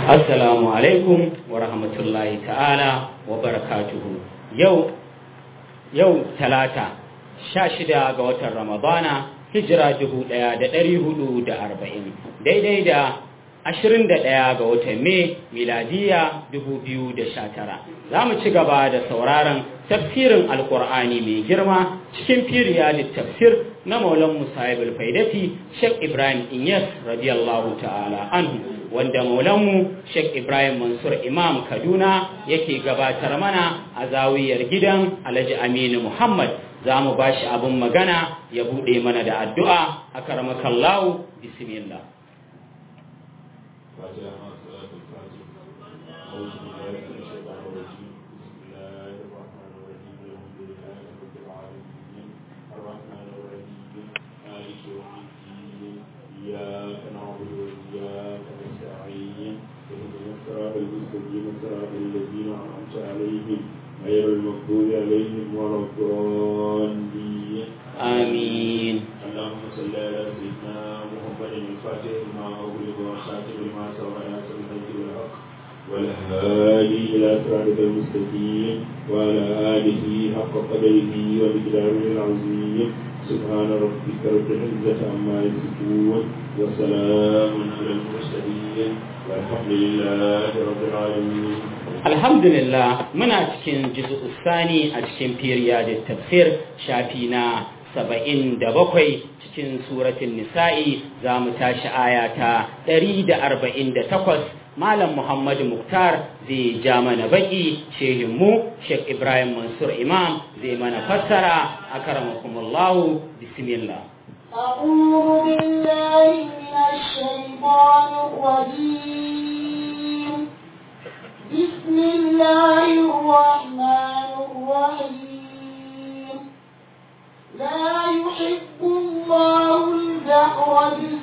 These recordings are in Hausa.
Assalamu alaikum wa rahmatullahi ta'ala wa barakatuhu. Yau talata 16 ga watan Ramadana hijira 1440 daidai da 21 ga watan Mai miladiya 2019. Za mu ci gaba da sauraron tafsirin Alƙur'ani mai girma cikin firiyadit tafsir na Maulan Musa ibn Faidati Sheikh Ibrahim Inyas radiyallahu ta'ala anhu, wanda Maulanmu Sheikh Ibrahim Mansur Imam Kaduna yake gabatar mana a zawiyar gidan Alhaji Aminu Muhammad. Za mu ba shi abin magana ya buɗe mana da addu'a. Akramakallahu, bismillah. غير المغضوب عليهم ولا الضالين آمين. اللهم صل على سيدنا محمد الفاتح لما أغلق والخاتم لما سبق ناصر الحق بالحق والهادي إلى صراطك المستقيم وعلى آله حق قدره ومقداره العظيم. سبحان ربك رب العزة عما يصفون وسلام على المرسلين والحمد لله رب العالمين. Alhamdulillah, muna cikin juz'u sani a cikin firiyadit tafsir shafi na 77 cikin suratul nisa'i. Za mu tashi aya ta 148. Malam Muhammadu Muktar zai ja mana baki, shehinmu Sheikh Ibrahim Mansur Imam zai mana fassara. Akramakumullahu, bismillah. أعوذ بالله من الشيطان الرجيم. بسم الله الرحمن الرحيم. لا يحب الله الجهر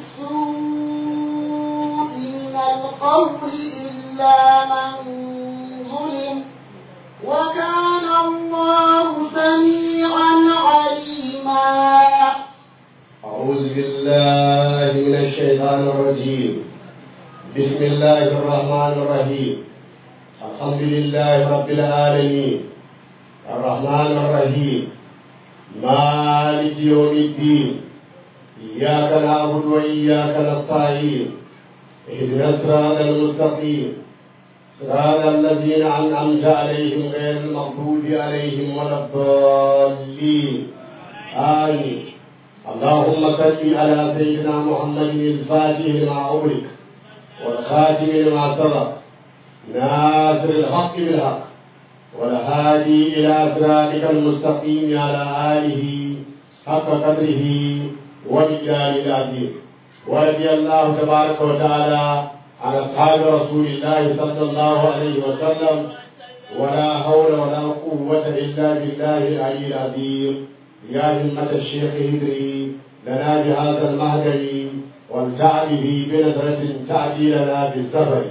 بالسوء من القول إلا من ظلم وكان الله سميعا عليما. أعوذ بالله من الشيطان الرجيم. بسم الله الرحمن الرحيم. الحمد لله رب العالمين الرحمن الرحيم مالك يوم الدين. إياك نعبد وإياك نستعين. اهدنا الصراط المستقيم صراط الذين أنعمت عليهم غير المغضوب عليهم ولا الضالين آمين. اللهم صل على سيدنا محمد الفاتح لما أغلق والخاتم لما سبق ناصر الحق بالحق والهادي إلى صراطك المستقيم على آله حق قدره ومقداره العظيم. ورضي الله تبارك وتعالى عن أصحاب رسول الله صلى الله عليه وسلم ولا حول ولا قوة إلا بالله العلي العظيم. يا همة الشيخ هدري لنا بهذا المهدي وامتع به بنظرة تأتي لنا بالسفر.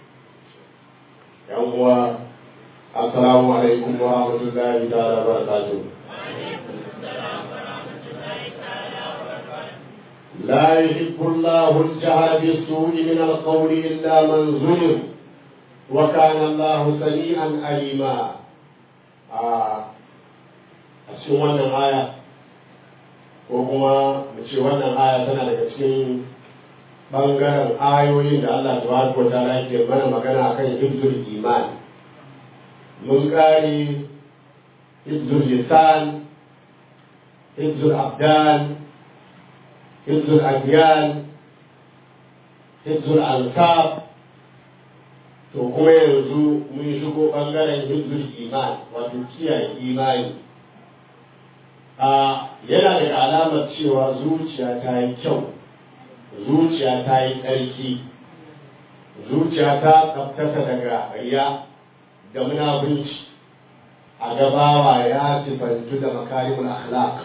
السلام عليكم ورحمة الله تعالى وبركاته. لا يحب الله الجهر بالسوء من القول إلا من ظلم وكان الله سميعا عليما. a cikin wannan aya ko kuma mu ce wannan aya tana daga cikin bangaren ayoyin da Allah tabaraka wa ta'ala yake mana magana akan hifzul iman. mun kare hifzul lisan, hifzul abdan, hifzul adyan, hifzul ansab, to kuma yanzu mun shigo bangaren hifzul iman, wato kiyaye imani. Yana da alamar cewa zuciya ta yi kyau, zuciya ta yi ƙarfi, zuciya ta tsaftata daga riya da munafunci, a gabawa ya sifantu da makarimul akhlaq.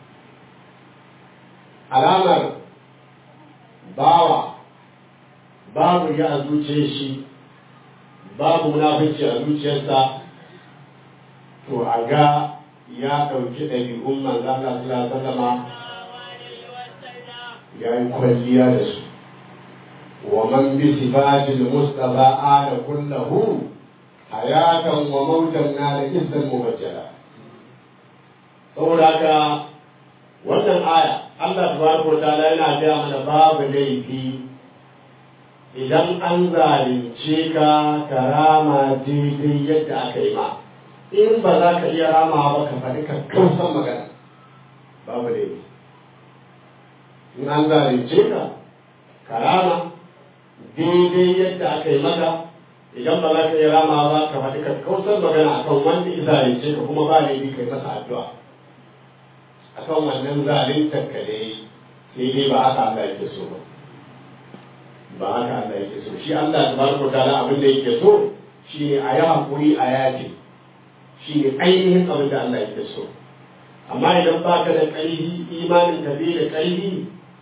Alamar bawa babu ya a zuciyar shi, babu munafunci a zuciyarsa, to a ga ya ɗauki ɗabi'un manzan Allah sallallahu alaihi wasallam ya yi kwalliya da su. ومن بصفات المصطفى آل كله حياة وموتا نال إذا مبجلا. saboda haka wannan aya Allah tabaraka wa ta'ala yana gaya mana babu laifi idan an zalunce ka karama daidai yadda aka yi ma, in ba za ka iya rama ba ka faɗi ka kausan magana babu laifi. In an zalunce ka karama daidai yadda aka yi maka, idan ba za ka iya rama ba ka faɗi ka kausan magana akan wanda ya zalunce ka, kuma ba laifi kai masa addu'a akan wannan zaluntar ka dai, sai dai ba haka Allah yake so ba. Ba haka Allah yake so. Shi Allah tabaraka ta'ala abin da yake so shine a yi hakuri a yaji, shine ainihin abin da Allah yake so. Amma idan ba ka da ƙarfi, imanin ka bai da ƙarfi,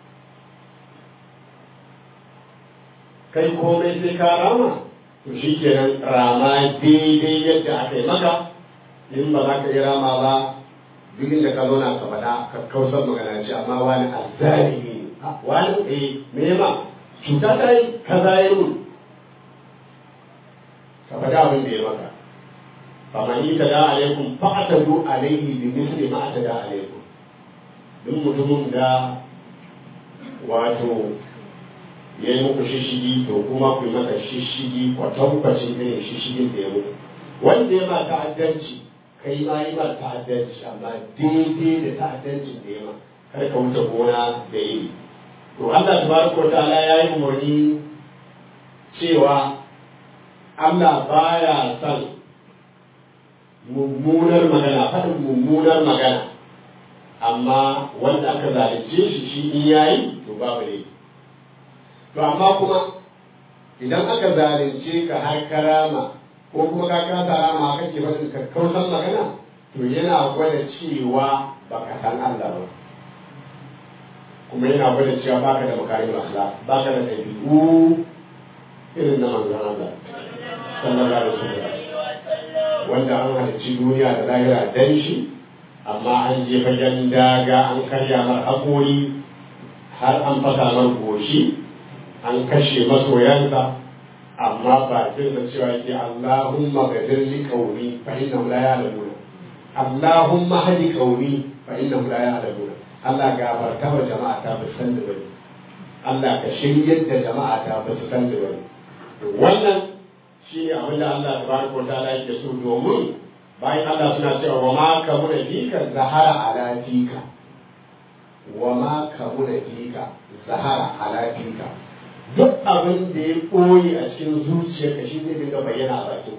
kai komai sai ka rama, to shi kenan rama daidai yadda aka yi maka. In ba za ka yi rama ba, duk inda ka zauna ka faɗa ka kausar magana ce, amma wani azzalimi ne, wani me ma cuta ta yi kaza ya yi, ka faɗa abin da ya maka. faman yi ta da alaikum fa'atadu alaihi bi misli ma ta da alaikum. duk mutumin da wato ya yi muku shishigi, to kuma ku yi maka shishigi kwatankwacin irin shishigin da ya muku. Wanda ya ma ta'addanci, kai ma yi ma ta'addanci, amma daidai da ta'addancin da ya ma, kar ka wuce gona da iri. To Allah tabaraka wa ta'ala ya yi umarni cewa Allah baya son mummunar magana, faɗin mummunar magana, amma wanda aka zalunce shi in yayi to babu ne. To amma kuma idan aka zalunce ka har karama, ko kuma ka kasa rama kake faɗin kakkausan magana, to yana gwada cewa baka san Allah ba, kuma yana gwada cewa baka da makarimul akhlaq, baka da ɗabi'u irin na manzon Allah sallallahu alaihi wasallam, wanda an halicci duniya da lahira dan shi, amma an je fagen daga an karya mar haƙori, har an fasa mar goshi, an kashe masoyansa, amma ba da cewa yake Allahumma gadir li qaumi fa innahum la ya'lamuna, Allahumma hadi qaumi fa innahum la ya'lamuna. Allah gafarta wa jama'a ta ba san da bane, Allah ka shiryar da jama'a ta ba san da bane. Wannan shi ne abin da Allah tabaraka wa ta'ala yake so, domin bayan Allah suna cewa wa ma kamuna fika zahara ala fika, wa ma kamuna fika zahara ala fika. Duk abin da ya koyi a cikin zuciyarka shi zai dinga bayyana a bakin.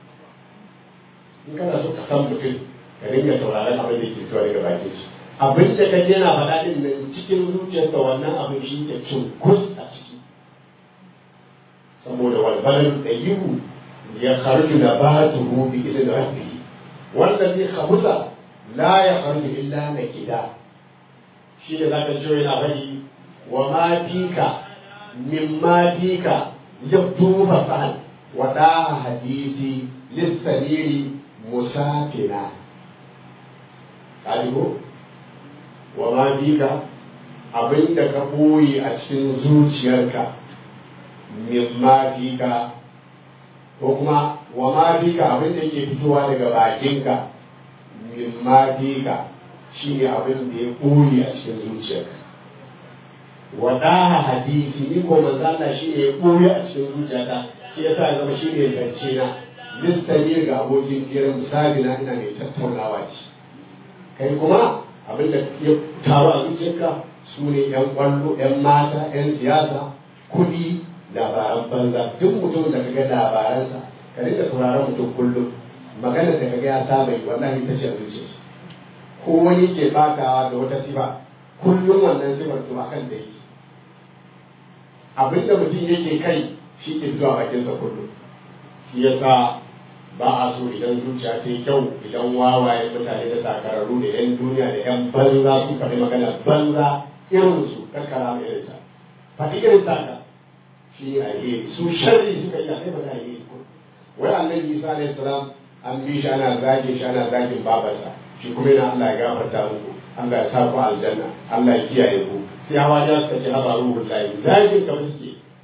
In kana so ka san mutum, ka dinga sauraron abin da ke fitowa daga bakin shi. Abin da ka yana faɗa din nan cikin zuciyarka, wannan abin shi ke cunkus a ciki. Saboda walbalar da yiwu ya kharju nabatuhu bi idin rabbi, wanda zai khabusa la ya kharju illa nakida. Shi da zaka ji yana faɗi wa ma fika mimma fika yabdu fasahan wa da hadisi lissamiri musafina. Kalibu wa ma fika abinda ka boye a cikin zuciyarka, mimma fika, ko kuma wa ma fika abinda yake fitowa daga bakinka, mimma fika shi ne abin da ya boye a cikin zuciyarka. Wadaha hadisi, ni ko manzo Allah shi ne ya koyi a cikin zuciyata, shi yasa ya zama shi ne zance na, listani ga abokin firar misali na ina mai tattaunawa ce. Kai kuma abin da ya taru a zuciyarka su ne ‘yan kwallo, ‘yan mata, ‘yan siyasa, kuɗi, labaran banza. Duk mutum da kaga labaransa, ka dinga sauraron mutum kullum, magana da kaga ya saba yi, wallahi ta ce a zuciyarsa. Ko wani ke bakawa da wata sifa, kullum wannan sifar to akan da yake. Abin da mutum yake kai shi ke zuwa bakinsa kullum. Shi yasa ba a so idan zuciya ta yi kyau, idan wawaye mutane da sakararru da yan duniya da yan banza su faɗi magana banza irinsu kakkara mai irinsa. Faɗi irin taka shi a yi su sharri suka yi kai ba za a yi ko. Wai annabi Isa alayhi salam an bi shi ana zagin babarsa, shi kuma yana Allah ya gafarta muku, Allah ya sa ku aljanna, Allah ya kiyaye ku. Sai hawa ya suka ce haba ruhun layi zagin ka suke,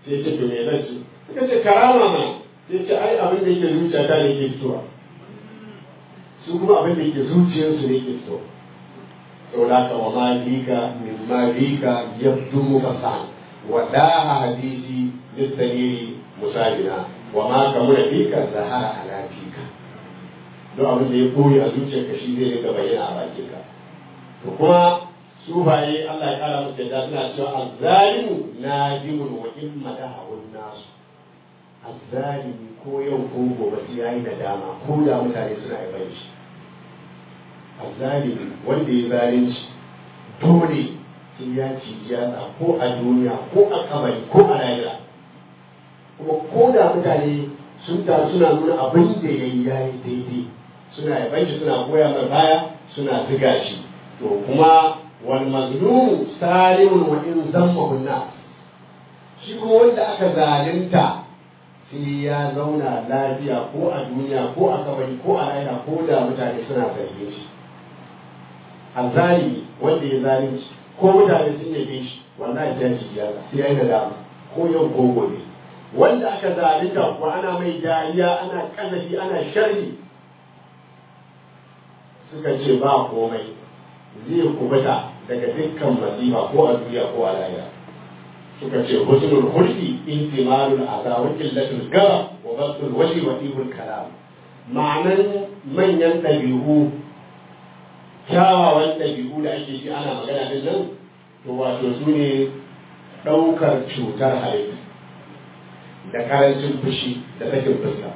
sai ce to me zan ci suka ce karama ma sai ce ai abin da yake zuciya ta ne ke fitowa su kuma abin da yake zuciyarsu ne ke fitowa saboda haka wa ma bika min ma bika yabdu mufasan wa daha hadisi lisaniri musabina wa ma kamuna bika zahara ala bika don abin da ya koyi a zuciyarka shi zai rika bayyana a bakinka to kuma sufaye Allah ya kara musu yadda suna cewa azzalimu najimun wa in madahun nasu azzalimi ko yau ko gobe sai yayi nadama ko da mutane suna yaban shi azzalimi wanda ya zalunci dole sai ya ci yatsa ko a duniya ko a kabari ko a lahira kuma ko da mutane sun taru suna nuna abin da yayi daidai suna yaban shi suna goya mai baya suna ziga shi to kuma wal mazlum salimun wa in zammahu nas shi kuma wanda aka zalunta sai ya zauna lafiya ko a duniya ko a kabari ko a lahira ko da mutane suna zarge shi azzalimi wanda ya zalunci ko mutane sun yabe shi wallahi ya ci yara sai ya yi nadama ko yau ko gobe wanda aka zalunta ko ana mai dariya ana kazafi ana sharri suka ce ba komai zai kubuta daga dukkan masifa ko a duniya ko a lahira suka ce husnul khulqi intimalul adha wa qillatul gara wa basul wajhi wa ibul kalam ma'anan manyan dabi'u kyawawan dabi'u da ake ji ana magana din nan to wato su ne ɗaukar cutar halitta da karancin fushi da sakin fuska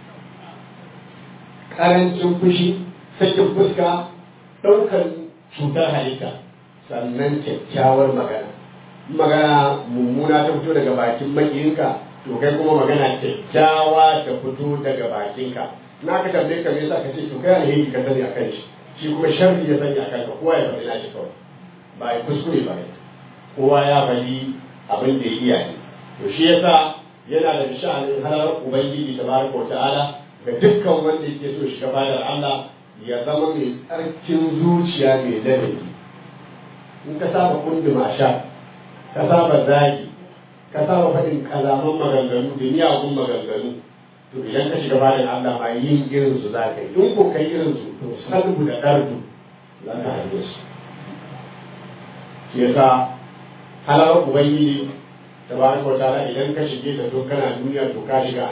karancin fushi sakin fuska ɗaukar cutar halitta sannan kyakkyawar magana mummuna ta fito daga bakin makiyinka to kai kuma magana kyakkyawa ta fito daga bakinka na ka tambaye ka me yasa ka ce to kai alheri ka sani akan shi shi kuma sharri ya sani akan ka kowa ya faɗi nashi kawai ba ya kuskure ba kowa ya faɗi abin da ya iya ne to shi yasa yana da sha'anin halar ubangiji tabaraka wa ta'ala ga dukkan wanda yake so shiga fadar Allah ya zama mai tsarkin zuciya mai ladabi in ka saba kunduma sha ka saba zagi ka saba faɗin kalaman maganganu da miyagun maganganu to idan ka shiga bayan Allah ma yin irin su za ka yi in ko kai irin su to salbu da ɗardu za ka haɗe su shi yasa halar ubangiji tabaraka wa ta'ala idan ka shige ta to kana duniya to ka shiga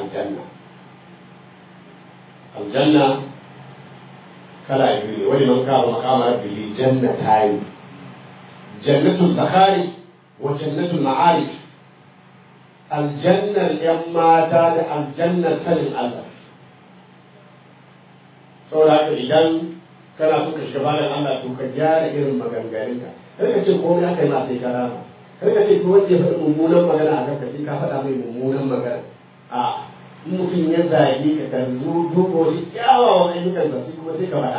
aljanna kala biyu ne wani man kawo makamar bihi jannatayn jannatul zakhari wa jannatul ma'arif aljannar yan mata da aljannar sanin Allah saboda haka idan kana so ka shiga bayan Allah to ka gyara irin maganganunka kar ka ce komai aka yi ma sai ka rama kar ka ce ko wanda ya faɗi mummunan magana a kanka sai ka faɗa mai mummunan magana a mutum ya zage ka kan zo duba wasu kyawawan ayyukansa sai kuma sai ka faɗa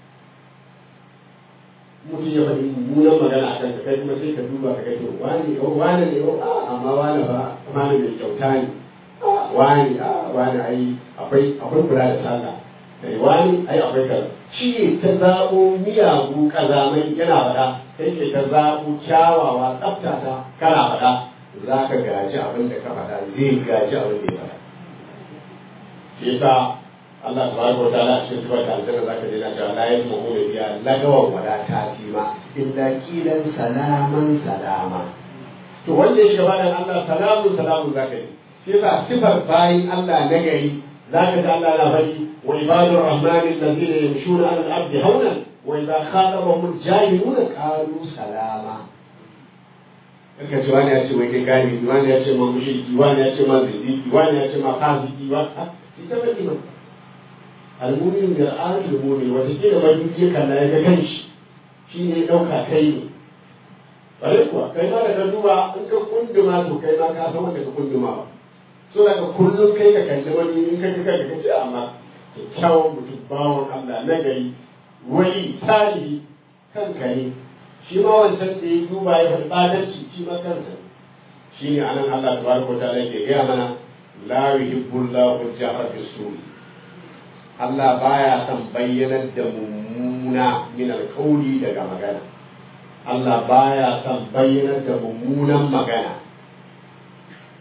mutum ya faɗi mummunan magana a kanka kai kuma sai ka duba ka kai to wani ne amma wani ba wani mai kyauta ne wani ai akwai kula da sallah kai wani ai akwai kaza shi ta zaɓo miyagu kazamai yana faɗa kai ke ta zaɓo kyawawa tsaftata kana faɗa za ka gaji abin da ka faɗa zai gaji abin da ya faɗa shi yasa Allah tabaraka wa ta'ala cikin sifar da aljanna zaka je na cewa la yasma'una biha lagawan wala ta'tima illa qilan salaman salama to wanda ya shiga bayan Allah salamun zaka yi shi yasa sifar bayin Allah na gari zaka ji Allah na faɗi wa ibadur rahmani alladhina yamshuna 'ala al-ardi hawnan wa idha khatabahum al-jahiluna qalu salama kaka ce wani ya ce wai kai gani wani ya ce ma mushriki wani ya ce ma zindiki wani ya ce ma fasiki ita ba iman al-mu'min da al-mu'min wata kila ma duk ya kalla ya ga kanshi shi ne ya dauka kai ne bare kuwa kai ma da ka duba in ka kunduma to kai ma ka san wanda ka kunduma ba so da ka kullum kai ka kalli wani in ka kika ka ce amma kyakkyawan mutum bawon Allah na gari wani salihi kanka ne shi ma wancan da ya duba ya faɗi ɓatarci shi ma kansa shi ne anan Allah tabaraka wa ta'ala ke gaya mana la yuhibbullahu al-jahra bis-su'i Allah baya son bayyanar da mummuna min alƙawli daga magana Allah baya son bayyanar da mummunan magana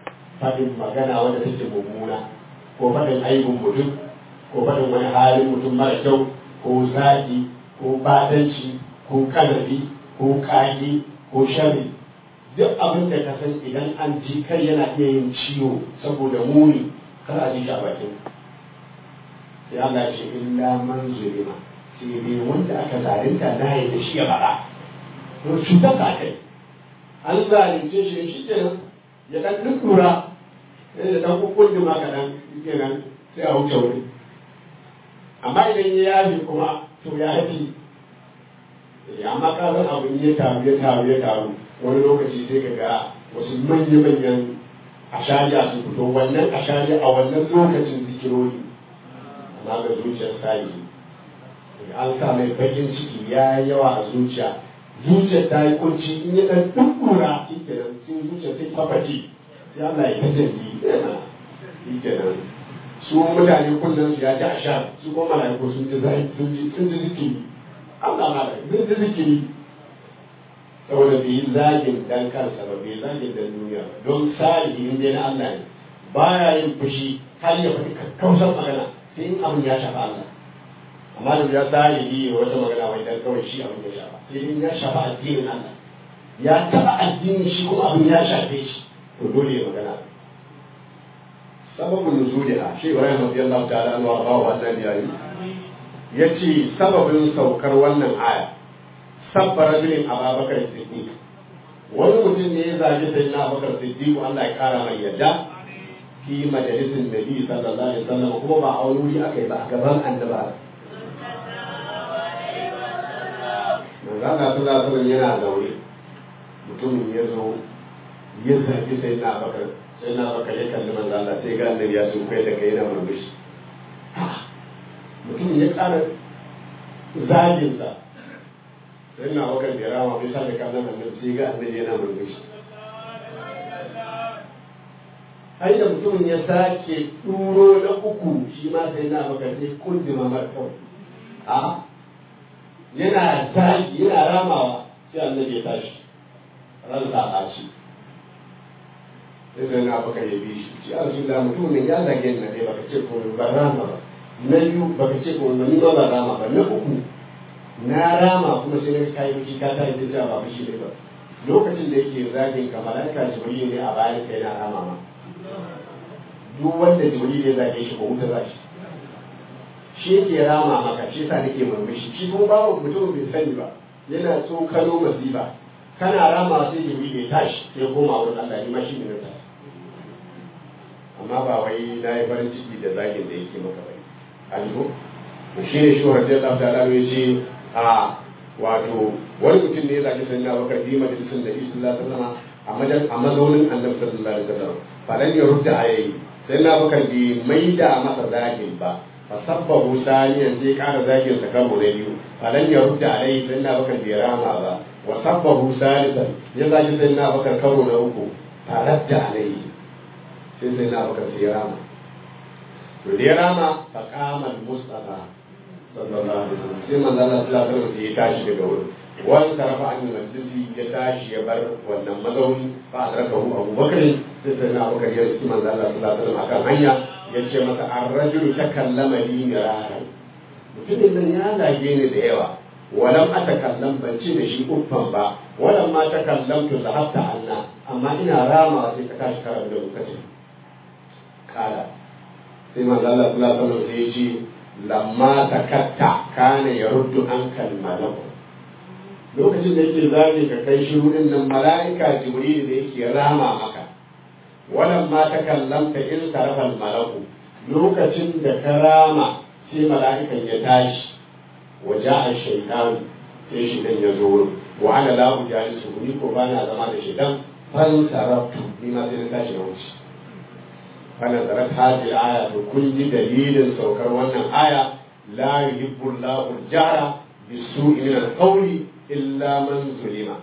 faɗin magana wanda take mummuna ko faɗin aibin mutum ko faɗin wani halin mutum mara kyau ko zagi ko batanci ko kanabi ko kage ko shari duk abin da ka san idan an ji kai yana iya yin ciwo saboda muni kar a ji shi a bakin sai Allah ce illa man zulima sai dai wanda aka zalunta na yi da shi ya faɗa to cutar ka kai an zalunce shi shi kenan ya dan dukura sai da dan kukkun ma kaɗan kenan sai a wuce wuri amma idan ya yafi kuma to ya yafi amma ka san abin ya taru wani lokaci sai ka ga wasu manya-manyan ashariya su fito wannan ashariya a wannan lokacin zikirori amma ga zuciyar sari an sa mai bakin ciki ya yawa a zuciya ta yi kunci in ya dan dukkura shi kenan sai zuciya sai fafati sai Allah ya tajalli shi kenan su mutane kullum su ya ji ashar su kuma malaiku sun ji zikiri Allah ma da sun ji zikiri saboda bai yi zagin dan kansa ba bai zagin dan duniya ba don salihi in dai na Allah ne baya yin fushi har ya faɗi kakkausar magana sai in abin ya shafa Allah amma da ya salihi ya wata magana wai dan kawai shi abin ya shafa sai in ya shafa addinin Allah ya taɓa addinin shi kuma abin ya shafe shi to dole ya magana sababin nuzuliha shi Ibrahim radiyallahu ta'ala anhu wa rawahu annabi yace sababin saukar wannan aya sabbar rajulin Abubakar Siddiq wani mutum ne ya zage sai na Abubakar Siddiq Allah ya kara mai yadda fi majalisin Nabi sallallahu alaihi wasallam kuma ba a wuri akai ba a gaban annabi manzo Allah sallallahu alaihi wasallam yana zaure mutumin ya zo ya zage sai na Abubakar sai na Abubakar ya kalli manzo Allah sai ga annabi ya sun kai da kai yana murmushi mutumin ya kara zaginsa sai na wakar da rama bai sa da kallon annabi sai ga annabi yana murmushi ai da mutumin ya sake duro na uku shi ma sai na wakar sai kundima markau a yana zagi yana ramawa sai annabi ya tashi ransa a ci sai na wakar ya bi shi a su da mutumin ya zage na ɗaya baka ce ko ba rama ba na biyu baka ce ko ni ma ba rama ba na uku na rama kuma sai na kai miki ka ta yi ta ba shi ne ba lokacin da yake zagin ka malaika jibril ne a bayan kai na rama ma duk wanda jibril ya zage shi ko wuta za shi yake rama maka shi yasa nake murmushi shi kuma babu mutum bai sani ba yana tsokano masifa kana rama sai jibril ya tashi sai koma wurin Allah ni ma shi ne na amma ba wai na yi farin ciki da zagin da yake maka bai aljo shi ne shi wa radiyallahu ta'ala ya ce a wato wani mutum ne ya zaki sanya bakar bi majalisun da isu Allah sallama a mazaunin annabi sallallahu alaihi wasallam falan ya rudda ayayi sai na bakar bi mai da masa zagin ba fa sabbahu saniyan sai kara zagin sa karo na biyu falan ya rudda ayayi sai na bakar bi rama ba wa sabbahu salisan ya zaki sai na bakar karo na uku faradda ayayi sai na bakar sai rama to da ya rama fa qamal mustafa sallallahu alaihi wasallam sai manzo Allah sallallahu alaihi wasallam ya tashi daga wurin wani tarafa an majlisi ya tashi ya bar wannan mazauni fa adrakahu Abu Bakr sai na Abu Bakr ya ci manzo Allah sallallahu alaihi wasallam akan hanya ya ce masa ar-rajulu takallama li miraran mutumin nan ya lage ni da yawa walam atakallam ban ce da shi uffan ba walam ma takallamtu zahabta anna amma ina rama sai ka tashi karar da lokacin kala sai manzo Allah sallallahu alaihi wasallam sai ya ce lamma takatta kana yaruddu ankal malaku lokacin da yake zage ka kai shiru din nan malaika jibril da yake rama maka wannan ma takallamta in sarafal malaku lokacin da ka rama sai malaikan ya tashi waja'a shaytan sai shi dan ya zo wurin wa ana la ujalisu ni ko bana zama da shaytan fan saraftu ni ma sai na tashi na wuce kana zarat hadi aya to kun ji dalilin saukar wannan aya la yuhibbu Allahu al-jahra bisu'i min al-qawli illa man zulima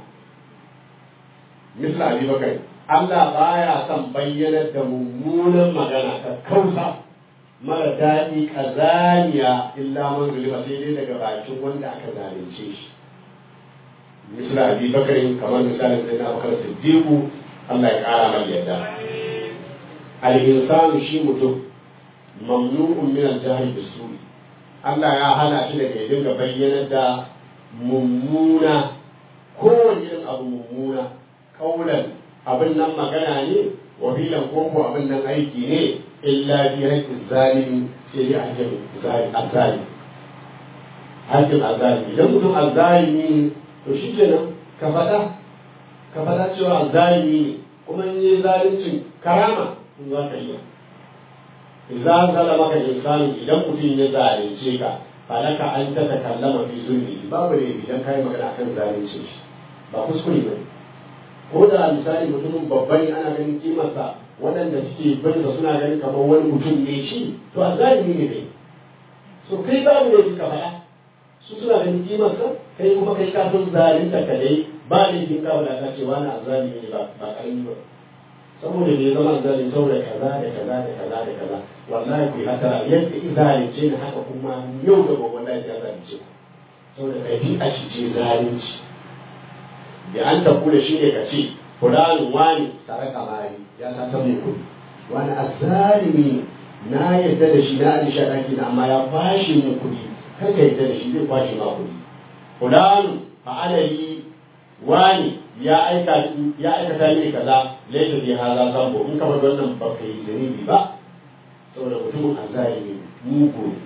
misla Abi Bakar Allah baya son bayyana da mummunan magana ta kausa mara daɗi kazaniya illa man zulima sai dai daga bakin wanda aka zalunce shi misla Abi Bakar kamar misalin sai na Bakar Siddiq Allah ya kara mai yadda al-insanu shi mutum mamnu'un min al-jahl bis-su'i Allah ya hana shi daga ya dinga bayyana da mummuna kowane irin abu mummuna kaulan abin nan magana ne wa filan koko abin nan aiki ne illa bi haqqi zalimi sai dai haqqin zalimi haqqin azalimi idan mutum azalimi to shi kenan ka faɗa cewa azalimi ne kuma in yi zalincin karama in za ka iya idan zalama ka insani idan mutum ya zalunce ka falaka an ta takallama fi zulmi babu ne idan kai magana akan zalunce shi ba kuskure ba ko da misali mutumin babba ne ana ganin kimarsa waɗanda suke binsa suna ganin kamar wani mutum ne shi to a zalimi ne dai so kai babu ne ka faɗa su suna ganin kimarsa kai kuma kai ka san zalunta ka dai ba ne kin ka wadata cewa na zalimi ne ba ƙarami ba saboda me zama zalimi saboda kaza da kaza da kaza da kaza wallahi ku hatara yadda zalunce ne haka kuma yau da gobe wallahi ya zalunce ku saboda kai a shi ce zalunci da an tabu da shi ne ka ce fulani wani tare kamari ya ta san mai kuɗi wani azzalimi na yadda da shi na alisha ɗaki na amma ya bashi min kuɗi kar ka yadda da shi zai kwashe ma kuɗi fulani fa'alali wani ya aikata mini kaza laifin bi haza zambo in ka bar wannan ba ka yi zunubi ba saboda mutumin azzalimi mugu ne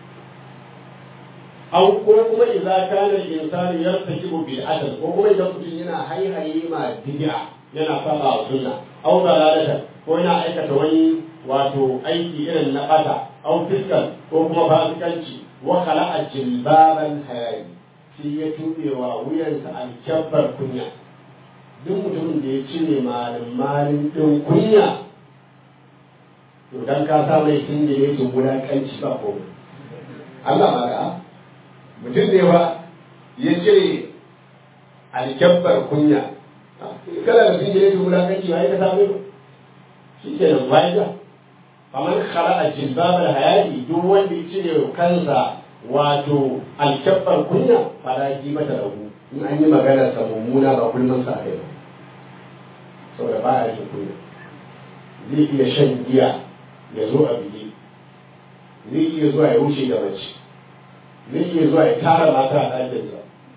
aw ko kuma idza kana al-insanu yartakibu bid'atan ko kuma idan mutum yana haihaye ma bid'a yana saba wa sunna aw dalalatan ko yana aikata wani wato aiki irin na bata aw fiskan ko kuma fasikanci wa khala'a jilbaban hayayi shi ya tube wa wuyansa alkabbar kunya duk mutumin da ya cire malin din kunya to dan ka sa mai singile to wulakanci ba ko Allah ma ga mutum ne ba ya cire alkyabbar kunya kada da sun yi wulakanci ba ya ka same ba shi ke nan bayan da kamar kara a jilbabar hayati duk wanda ya cire kansa wato alkyabbar kunya fara ki mata ragu in an yi maganar sa mummuna ba kullum sa kai ba saboda ba a yi kunya zai iya shan giya ya zo a biki zai iya zuwa ya wuce da mace zai iya zuwa ya tara mata a ɗakinsa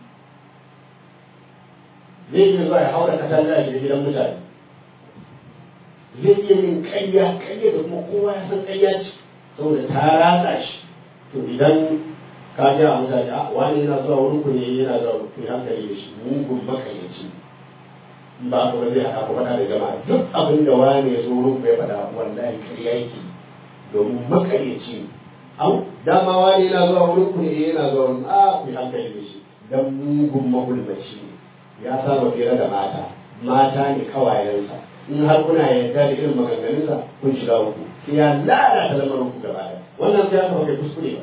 zai iya zuwa ya haura katanga a gidan mutane zai iya yin ƙarya da kuma kowa ya san ƙarya ce saboda ta ratsa shi to idan ka ji a mutane a wani yana zuwa wurin ku ne yana zuwa ku hankali da shi mugun makayyaci ba ku ba zai haɗa ku faɗa da jama'a duk abin da wani ya zo wurin ku ya faɗa wallahi ƙarya yake domin makayyaci ne au dama wani yana zuwa wurin ku ne yana zuwa wurin ku hankali da shi dan mugun magulmaci ne ya saba fira da mata ne kawayensa in har kuna yarda da irin maganganunsa kun shiga uku sai ya lalata lamarin ku gaba ɗaya wannan sai aka kai kuskure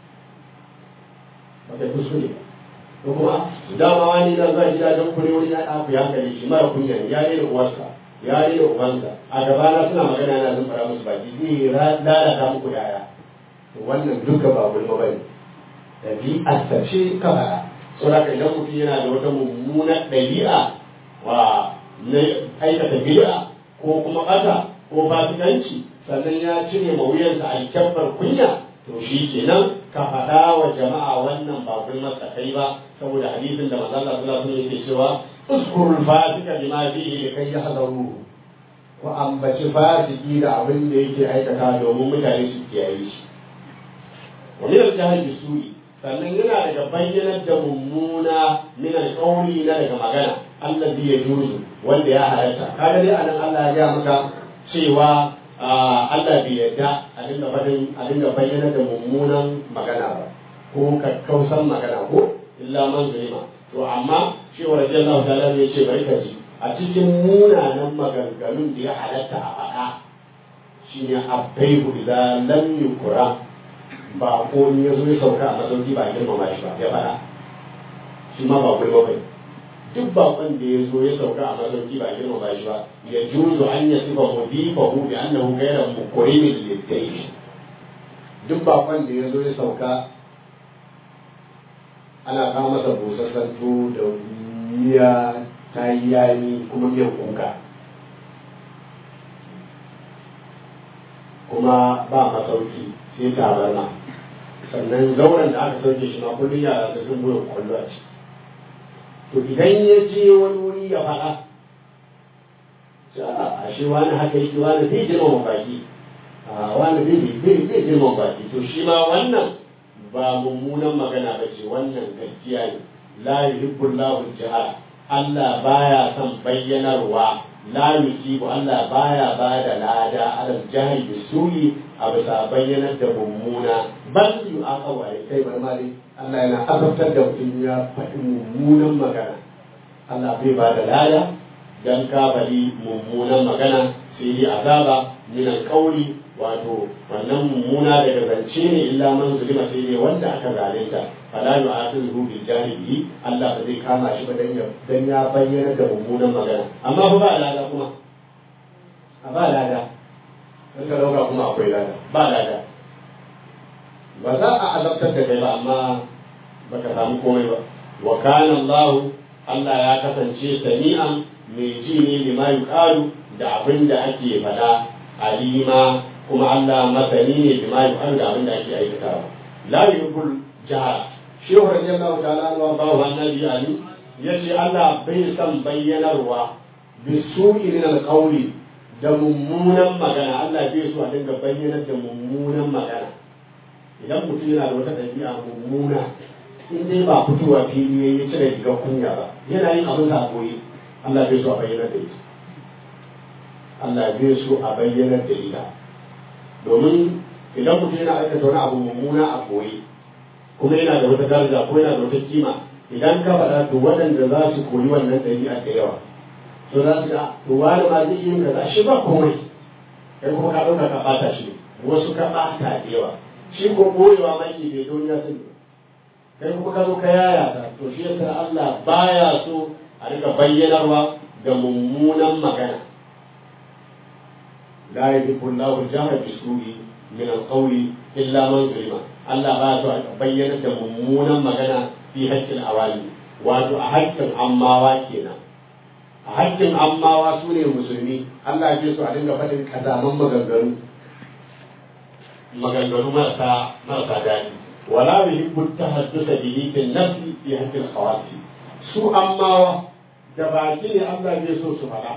ba kai kuskure ba ko kuma dama wani na zuwa gida don kure wani ya ɗafu ya hankali shi mara kunya ya rena uwarsa ya rena ubansa a gabana suna magana yana zan fara musu baki zai lalata muku yaya wannan duka ba gulma bane ɗabi'arsa ce ka faɗa saboda idan mutum yana da wata mummunar ɗabi'a wa na aikata bid'a ko kuma ɓata ko fasikanci sannan ya cire ma wuyansa alkyabbar kunya to shi kenan ka faɗa wa jama'a wannan ba gulmar kai ba saboda hadisin da manzo Allah sallallahu alaihi wasallam yake cewa uskurul fasika bima fihi kai yahdaru ko ambaci fasiki da abin da yake aikata domin mutane su kiyaye shi wani da jahil bisu'i sannan yana daga bayyanar da mummuna min alƙawli na daga magana allazi yajuzu wanda ya halatta kaga dai anan Allah ya ga maka cewa Allah bai yarda a dinga bayyanar da mummunan magana ba ko kakkausan magana ko illa man zulima to amma shi wa radiyallahu ta'ala ya ce bari ka ji a cikin munanan maganganun da ya halatta a faɗa shine abbaihu idan lam yukra ba ko ni yazo ya sauka a masauki ba girmama shi ba ya faɗa shi ma ba gulma bai duk bakon da ya zo ya sauka a masauki ba girmama shi ba ya juzu an ya sifa mudifahu bi annahu ghayra mukrimin lidayf duk bakon da ya zo ya sauka ana kawo masa busassan tuwo da miya ta yi yayi kuma miyan kuka kuma ba masauki sai tabarma sannan zauren da aka sauke shi ma kullum yara da sun goyon kwallo a ciki to idan ya je wani wuri ya faɗa a shi wani haka yake wani zai girmama baki wani zai girmama baki to shi ma wannan ba mummunan magana ba ce wannan gaskiya ne la yuhibbullahu jihar Allah baya son bayyanarwa la yusibu Allah baya ba da lada alal jahil bisuli a bisa bayyanar da mummuna bal yu aqawa kai bar mali Allah yana azabtar da mutum ya faɗi mummunan magana Allah bai ba da lada dan ka bari mummunan magana sai dai azaba min alqawli wato wannan mummuna daga zance ne illa man zulima sai dai wanda aka zalunta fala yu'akhidhu bil jahili Allah ba zai kama shi ba dan ya bayyana da mummunan magana amma fa ba lada kuma ba lada dan ka dauka kuma akwai lada ba lada ba za a azabtar da kai ba amma baka samu komai ba wa kana Allah ya kasance sami'an mai ji ne lima yuqalu da abin da ake faɗa alima kuma Allah masani ne bima yuqalu da abin da ake aikatawa la yuqul jahara shehu radiyallahu ta'ala anhu ba wa annabi ali yace Allah bai san bayyanarwa bi su'i min alqawli da mummunan magana Allah bai so a dinga bayyanar da mummunan magana idan mutum yana da wata ɗabi'a mummuna in dai ba fitowa fili ya cire rigar kunya ba yana yin abin da koyi Allah bai so a bayyanar da ita Allah bai so a bayyanar da ita domin idan mutum yana aikata wani abu mummuna a koyi kuma yana da wata daraja ko yana da wata kima idan ka faɗa to waɗanda za su koyi wannan ɗabi'a da yawa to za su ga to wani ma zai yi kaza shi ba komai kai kuma ka ɗauka ka ɓata shi wasu ka ɓata da yawa shi ko koyewa ma ke bai don ya sani kai kuma ka zo ka yaya ta to shi yasa Allah baya so a rika bayyanarwa da mummunan magana la yuhibbu Allahu al-jahra bis-su'i min al-qawli illa man zulima Allah ba so a bayyana da mummunan magana fi haƙƙin awali wato a haƙƙin ammawa kenan a haƙƙin ammawa su ne musulmi Allah ya so a dinga faɗin kazaman maganganu marasa daɗi wala yuhibbu tahaddusa bihi fil nafsi fi haqqil khawati su ammawa da baki ne Allah bai so su faɗa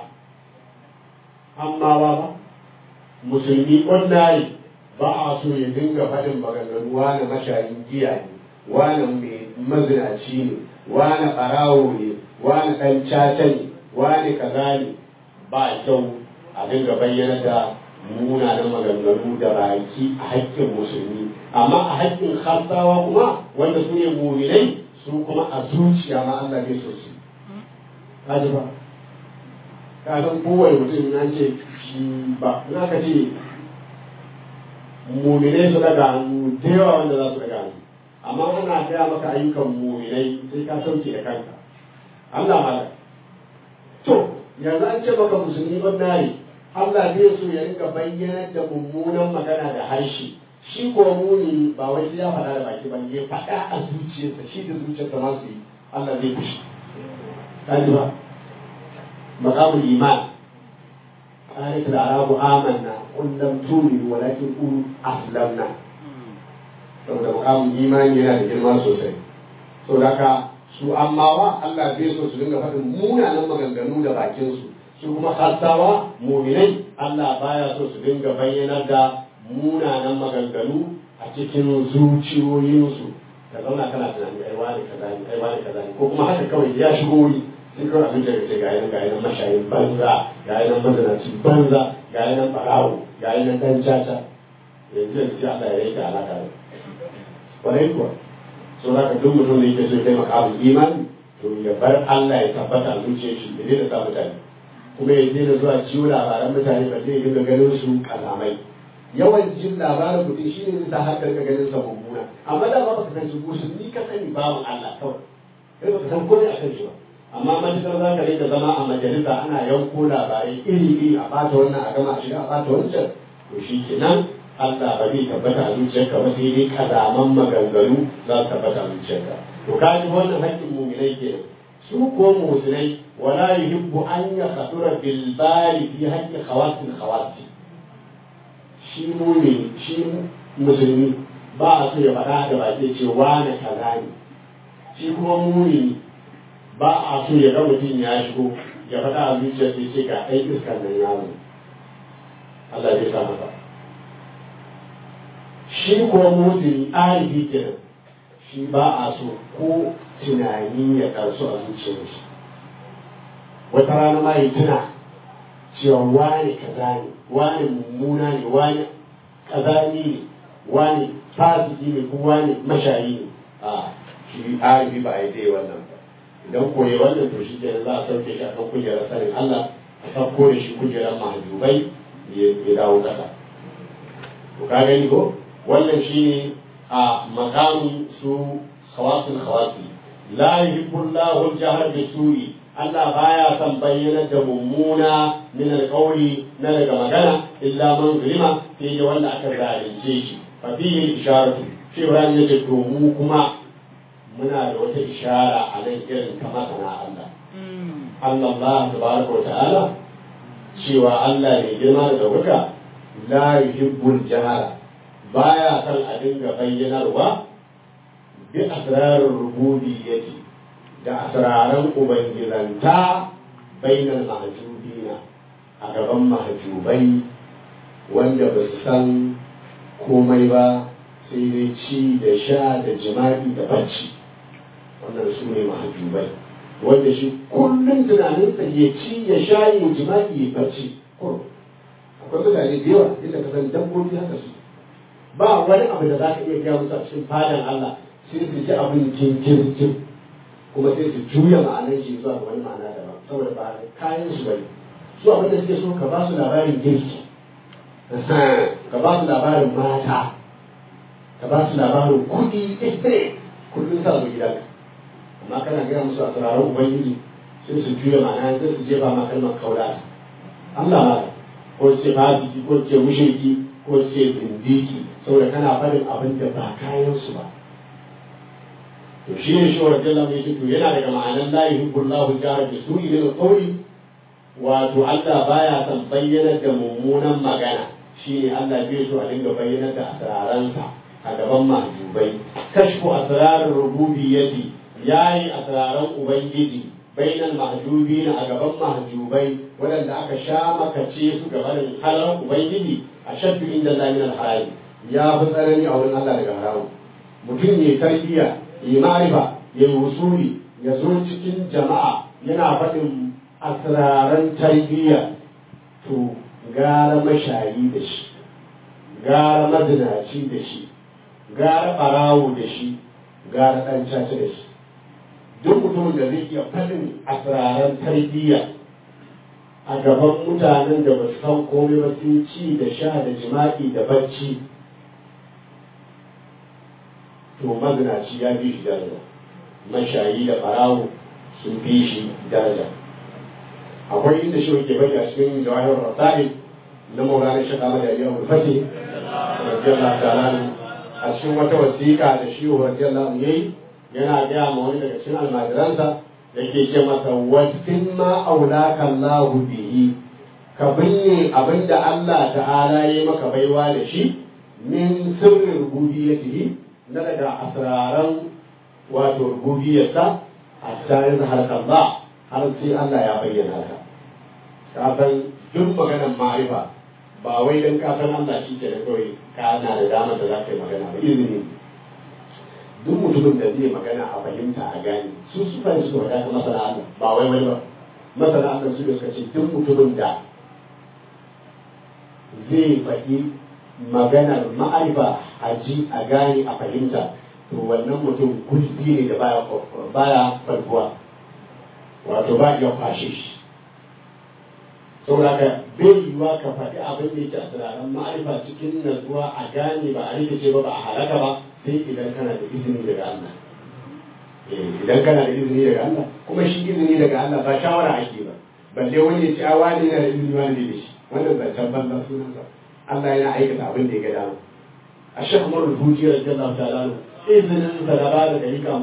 ammawa ba musulmi ordinary ba a so ya dinga faɗin maganganu wani mashayin giya ne wani mai mazinaci ne wani ɓarawo ne wani ɗan caca ne wani kaza ne ba kyau a dinga bayyana da munanan maganganu da baki a haƙƙin musulmi amma a haƙƙin khasawa kuma wanda su ne mu'minai su kuma a zuciya ma Allah bai so su kaji ba ka san kowane mutum na ce shi ba na ka ce mu'minai su daga hannu da yawa wanda za su daga hannu amma ana gaya maka ayyukan mu'minai sai ka sauke da kanka Allah ma to yanzu an ce maka musulmi ban Allah zai so ya rika bayyana da mummunan magana da harshe shi ko muni ba wai sai ya faɗa da baki ba ya faɗa a zuciyarsa shi da zuciyarsa ma su yi Allah zai fushi kaji ba maqamul iman ayat al-arabu amanna qul lam tu'minu walakin qulu aslamna saboda maqamul imani yana da girma sosai saboda haka su ammawa Allah zai so su dinga faɗin munanan maganganu da bakinsu su kuma hasawa muminai Allah baya so su dinga bayyanar da munanan maganganu a cikin zuciyoyinsu ka zauna kana tunani ai wani kaza ne ai wani kaza ne ko kuma haka kawai ya shigo wuri sai kawai abin da ya ce ga yanan mashayin banza ga yanan mazanaci banza ga yanan barawo ga yanan dan caca yanzu sai Allah ya rike alaka da kwarai kuwa so za ka duk mutum da yake so ya taimaka abu imani to ya bar Allah ya tabbata a zuciyar shi da zai da sa mutane kuma ya daina zuwa ciwo labaran mutane ba zai dinga ganin su kalamai yawan jin labarin mutum shi ne zai sa har ka ganin sa mummuna amma da ba ka san su gusu ni ka sani babu Allah kawai kai ba ka san komai akan shi ba amma matukar za ka rika zama a majalisa ana yanko labarai iri a bata wannan a gama a shiga a bata wancan to shi kenan Allah ba zai tabbata a zuciyarka ba sai dai kazaman maganganu za su tabbata a zuciyarka to ka ji wannan haƙƙin mu'minai kenan su ko mu'minai wala yuhibbu an yakhdura bil bali fi haqqi khawasil khawasi shi mumini shi musulmi ba a so ya faɗa da baki ce wane kaza ne, shi kuma mumini ba a so ya ga mutum ya shigo ya faɗa a zuciyar sai ce ga ɗan iskar nan ya zo. Allah ya sa masa. Shi kuma mumini arifi kenan, shi ba a so ko tunani ya ƙarsu a zuciyar shi. Wata rana ma ya tuna cewa wane kaza ne, wane mummuna ne, wane kazani ne, wane fasiki ne, ko wane mashayi ne. A shi arifi ba ya dai wannan ba. Idan koyi wannan to shi kenan za a sauke shi a kan kujerar sanin Allah, a sauko da shi kujerar mahjubai ya dawo ƙasa. To ka gani ko wannan shi ne a makamin su khawasul khawasi. La yuhibbu Allahu al-jahra bis-su'i. Allah baya son bayyana da mummuna min alƙawli na daga magana illa man zulima sai da wanda aka zalunce shi. Fa fihi isharatu. Shi Ibrahim ya ce to mu kuma muna da wata ishara a nan irin ta masana Allah. Allah tabaraka wa ta'ala cewa Allah ne girma da ɗaukaka la yuhibbul jahara baya son a dinga bayyanarwa bi asrarar rububiyyati da asraran ubangizanta bainal mahjubina a gaban mahjubai wanda ba su san komai ba sai dai ci da sha da jima'i da bacci. Wannan su ne mahjubai wanda shi kullum tunaninsa ya ci ya sha ya jima'i ya bacci. Akwai mutane da yawa inda ka san dabbobi haka su ba wani abu da za ka iya gaya musu a cikin fadan Allah sai su ji abin jinjirjin kuma sai su juya ma'anar shi zuwa ga wani ma'ana daban saboda ba kayan su bane. Su abin da suke so ka ba su labarin girki, ka ba su labarin mata, ka ba su labarin kuɗi ɗin kullum sa su gidanka. Amma kana gaya musu a turaren Ubangiji sai su juya ma'ana sai su jefa ma kalmar kaula. Allah ma ko ce fasiki ko ce mushriki ko ce zindiki saboda kana faɗin abin da ba kayan su ba. To shi ne shi wa Rajalla mai to yana daga ma'anan la yuhibbullahu jahra bi su'i min qawli wato Allah baya son bayyana da mummunan magana. Shi ne Allah bai so a dinga bayyana da asraransa a gaban mahjubai. Kashfu asrarar rububiyyati yayi asraran ubangiji bainal mahjubina a gaban mahjubai waɗanda aka sha makace su gaban halar ubangiji a shaddu inda Allah min al-haram ya fi tsanani a wurin Allah daga haramu. Mutum ne tarbiyya yi ma'arifa ya yi wusuli ya zo cikin jama'a yana faɗin asraran tarbiyya to gara mashayi da shi, gara mazinaci da shi, gara ɓarawo da shi, gara ɗan caca da shi. Duk mutumin da zai iya faɗin asraran tarbiyya a gaban mutanen da ba su san komai ba sai ci da sha da jima'i da bacci to mazinaci ya fi shi daraja, mashayi da ɓarawo sun fi shi daraja. Akwai inda shi ke bari a cikin jawahir rasa'il na maulana shaka madariya ulfati radiyallahu ta'ala a cikin wata wasiƙa da shi radiyallahu yayi yana gaya ma wani daga cikin almajiransa yake ce masa wasin ma aulaka Allahu bihi ka binne abinda Allah ta'ala ya maka baiwa da shi min sirrin rububiyyatihi na daga asraran wato rububiyyarsa hatta yazhar Allah har sai Allah ya bayyana ka. Ka san duk maganar ma'arifa ba wai dan ka san Allah shi ke da kawai ka na da dama da za ka yi magana ba izini. Duk mutumin da zai magana a fahimta a gane su fahimci su wadata masana Allah ba wai wani ba. Masana Allah su da suka ce duk mutumin da zai faɗi maganar ma'arifa a ji a gane a fahimta to wannan mutum kulfi ne da baya farkuwa wato ba ya kwashe shi. Saboda ka bai yiwuwa ka faɗi abin da yake a turaren ma'arifa cikin natsuwa a gane ba a rikice ba a halaka ba sai idan kana da izini daga Allah. Idan kana da izini daga Allah kuma shi izini daga Allah ba shawara ake ba balle wani ya ce a wani yana da izini wani da shi wannan zancen banza sunansa. Allah yana aikata abin da ya ga dama. A shekh Umar al-Futi radiyallahu ta'ala izinin sa da ba da dalika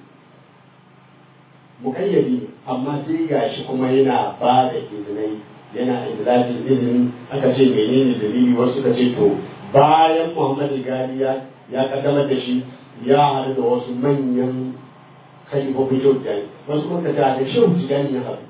muƙayyadi ne amma sai gashi kuma yana ba da izinai yana idlaqin ilimi. Aka ce menene dalili? Wasu suka ce to bayan Muhammadu Gali ya kaddamar da shi ya haɗu da wasu manyan kalifofin Shehu Tijjani. Wasu kuma suka ce da Shehu Tijjani ya haɗu.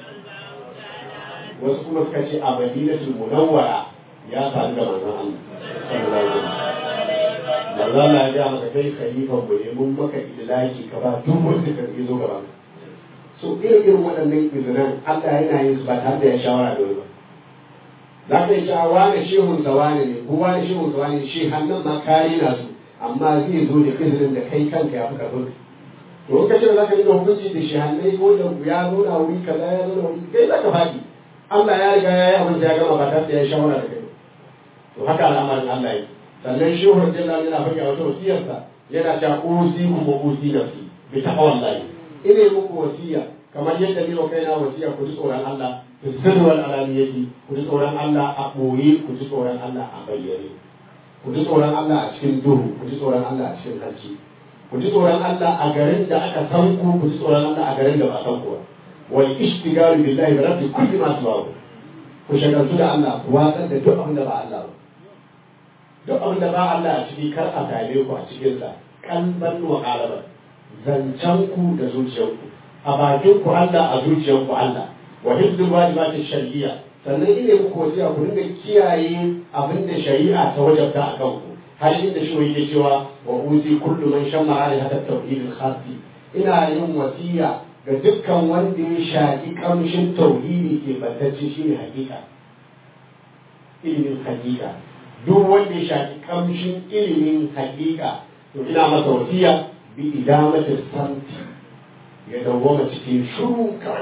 Wasu kuma suka ce a Madinatul Munawwara ya faru da manzon Allah sallallahu alaihi wasallam. Allah ya ga maka kai khalifan mu ne mun maka idlaki ka ba duk wanda ka zo gaba. So irin waɗannan izinan Allah yana yin su ba tare da ya shawara da wani ba. Za ka yi shawara da shehun zawane ne, kowa da shehun zawane ne, shi hannun ma kare na su, amma zai zo da izinin da kai kanka ya fi karfin. To in ka ce za ka yi da hukunci da shi hannun ko da ya zo na wuri kaza ya zo na wuri kai za ka faɗi. Allah ya riga ya yi abin da ya gama ba tare da ya shawara da kai. To haka al'amarin Allah yi. Sannan shehun jalla yana faɗi a wata wasiyarsa yana cewa usi kuma usi nafsi bi taqwallahi. Ine muku wasiya kamar yadda ni wa kaina wasiya ku ji tsoron Allah fi sirri wal alaniyati, ku ji tsoron Allah a ɓoye, ku ji tsoron Allah a bayyane, ku ji tsoron Allah a cikin duhu, ku ji tsoron Allah a cikin harci, ku ji tsoron Allah a garin da aka san ku ji tsoron Allah a garin da ba a san ku ba. Wal ishtigalu billahi bi rabbi kulli ma tuwahu, ku shagaltu da Allah ku watsar da duk abin da ba Allah ba. Duk abin da ba Allah a ciki kar a tare ku a cikinsa, kalban wa qalaban. Zancenku da zuciyarku, a bakinku Allah, a zuciyarku Allah, wa hifdul wajibati shar'iyya. Sannan ine muku wasiya ku dinga kiyaye abin da shari'a ta wajabta a kanku. Har inda shi yake cewa wa uzi kullu man shamma ali hada tauhid al-khasi. Ina yin wasiya ga dukkan wanda ya shaki kamshin tauhidi ke bantacce shine hakika. Ilimin hakika. Duk wanda ya shaki kamshin ilimin hakika to ina masa wasiya bi idamatin samti ya dawwama cikin shuru kawai.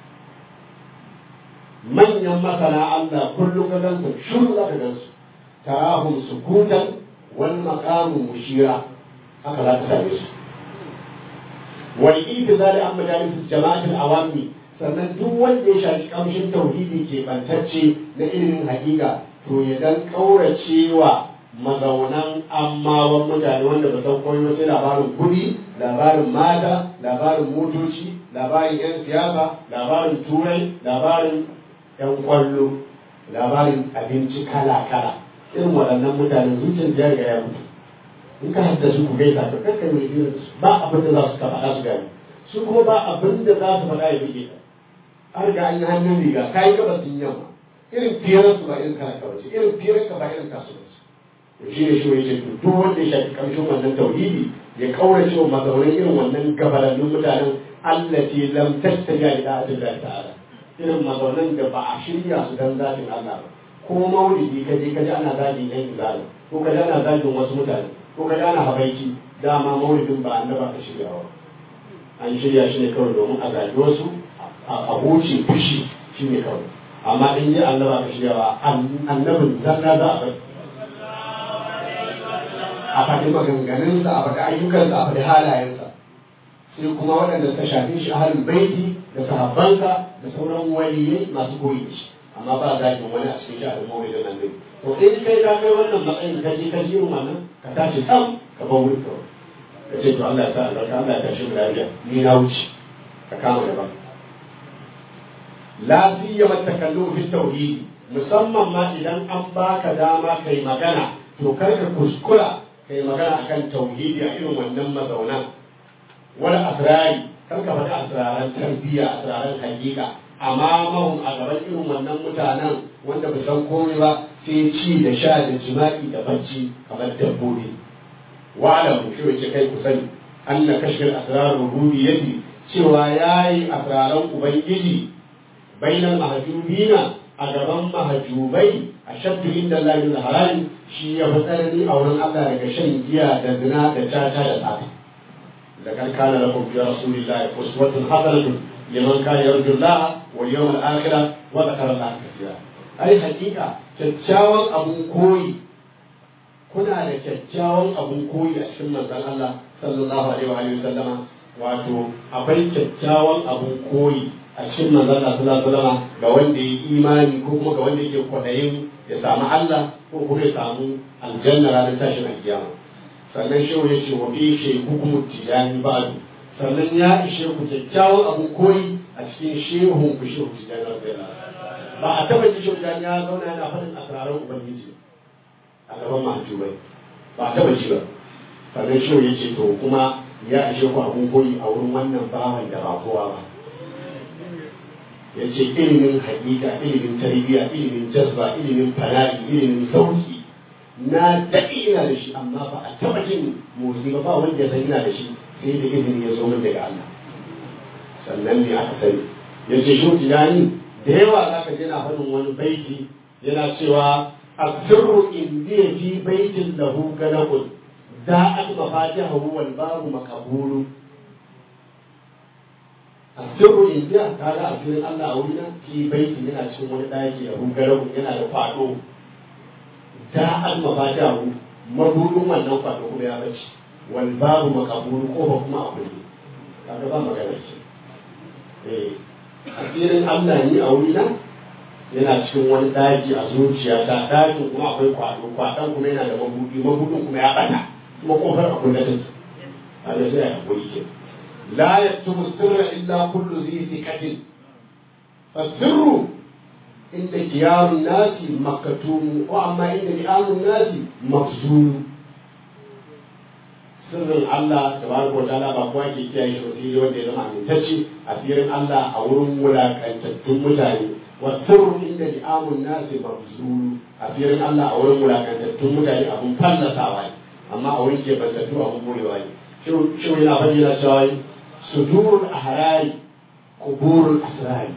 Manyan masana Allah kullum ka gansu shuru za ka gansu, tarahum sukutan wal maqamu mushira, haka za ka same su. Wal itizali an majalis jama'atul awami, sannan duk wanda ya shafi kamshin tauhidi ke bantacce na ilimin hakika to ya dan kauracewa mazaunan ammawan mutane wanda ba san koyo sai labarin kuɗi, labarin mata, labarin motoci, labarin 'yan siyasa, labarin turai, labarin 'yan kwallo, labarin abinci kala-kala. Irin waɗannan mutanen zuciyar ya riga ya mutu. In ka hadda su ku gaisa to kakka mai biyar ba abin da za su faɗa su gani. Su kuma ba abin da za su faɗa ya bige ka. An riga an yi hannun riga, ka yi gabas din yamma. Irin firar su ba irin kana kawace, irin firar ka ba irin kasu ba. Shi ne shi ya ce duk wanda ya shafi kamshin wannan tauhidi ya kaurace wa mazaunan irin wannan gabalannun mutanen allati lam tastaja li da'atillah ta'ala, irin mazaunan da ba a shirya su dan zatin Allah ba. Ko maulidi kaje ana zagin yan izali, ko kaje ana zagin wasu mutane, ko kaje ana habaiki, dama maulidin ba annaba ka shiryawa. An shirya shi ne kawai domin a zagi wasu a huce fushi shi ne kawai. Amma in ji annaba ka shiryawa annabin zanna za a bai. A faɗi maganganunsa, a faɗi ayyukansa, a faɗi halayensa. Sai kuma waɗanda suka shafi shi ahalin baiti da sahabbansa da sauran waliyai masu koyi da shi. Amma ba za ki wani a cikin sha'anin mawai da nan. To in kai ka kai wannan matsayin ka je ka ji irin wannan ka tashi sam ka bar wuri kawai. Ka ce to Allah ya sa albarka, Allah ya tashi mu lafiya, ni na wuce ka kama daban. La siyama takallu fi tauhid, musamman ma idan an baka dama kai magana to kar ka kuskura kai magana akan tauhidi a irin wannan mazaunan. Wani asrari, kar ka faɗi asraran tarbiyya, asraran hakika, amma mahun a gaban irin wannan mutanen wanda ba san komai ba sai ci da sha da jima'i da bacci kamar dabbobi. Wa'alamu shi wace kai ku sani, anna kashfil asrar rububiyyati, cewa yayi asraran ubangiji bainal mahjubina a gaban mahjubai ashaddu inda Allah min harami, shi ya fi tsanani a wurin Allah daga shan giya da zina da caca da tsafi. Da kan kana lakum fi rasulillahi uswatun hasanatun liman kana yarju Allah wal yawmal akhir wa dhakara Allah kathira. Ai hakika kyakkyawan abun koyi, kuna da kyakkyawan abun koyi a cikin manzon Allah sallallahu alaihi wa sallama. Wato akwai kyakkyawan abun koyi a cikin manzon Allah sallallahu alaihi wa sallama ga wanda ya imani ko kuma ga wanda yake kwadayin ya samu Allah ko kuma ya samu aljanna ranar tashin alkiyama. Sannan shehu ya ce wa fi shi hukumu tijani ba'du, sannan ya ishe ku kyakkyawan abun koyi a cikin shehun ku shehu tijani radiyallahu anhu. ba a taba ji shaudan ya zauna yana faɗin asraran ubangiji a gaban mahjubai ba a taba ji ba sannan shi ya ce to kuma ya ishe ku abun koyi a wurin wannan bawan da ba kowa ba ya ce ilimin hakika ilimin tarbiyya ilimin jazba ilimin fana'i ilimin sauki na daɗi ina da shi amma ba a taɓa jin motsi ba wanda ya san ina da shi sai da izini ya zo min daga Allah sannan ne aka sani ya ce shi tunani da yawa za ka je na faɗin wani baiti yana cewa asirru indiya fi baitin lahu ganakun za'at mafatihahu wal babu makabulu asirru indiya kaga asirin Allah a wurina fi baitin yana cikin wani ɗaki da ganakun yana da kwado za'at mafatihahu mabudin wannan kwado kuma ya bace wal babu makabulu ko ba kuma a kulle kaga ba magana ce asirin Allah ni a wurina yana cikin wani daji a zuciya ta dajin kuma akwai kwado kwadon kuma yana da mabudin kuma ya bata kuma kofar akwai da take a da sai a koyi ke la yaktubu sirra illa kullu zi thiqatin fasirru inda kiyarun nasi makatumu wa amma inda li'anun nasi mafzulu sirrin Allah tabaraka wa ta'ala ba kowa ke kiyaye shi sai wanda ya zama amintacce asirin Allah a wurin wulakantattun mutane wa sirru inda li'amun nasi mabzulu asirin Allah a wurin wulakantattun mutane abun fallasawa ne amma a wurin kebantattu abun borewa ne shi yana faɗi na cewa sudurul ahrari kuburul asrari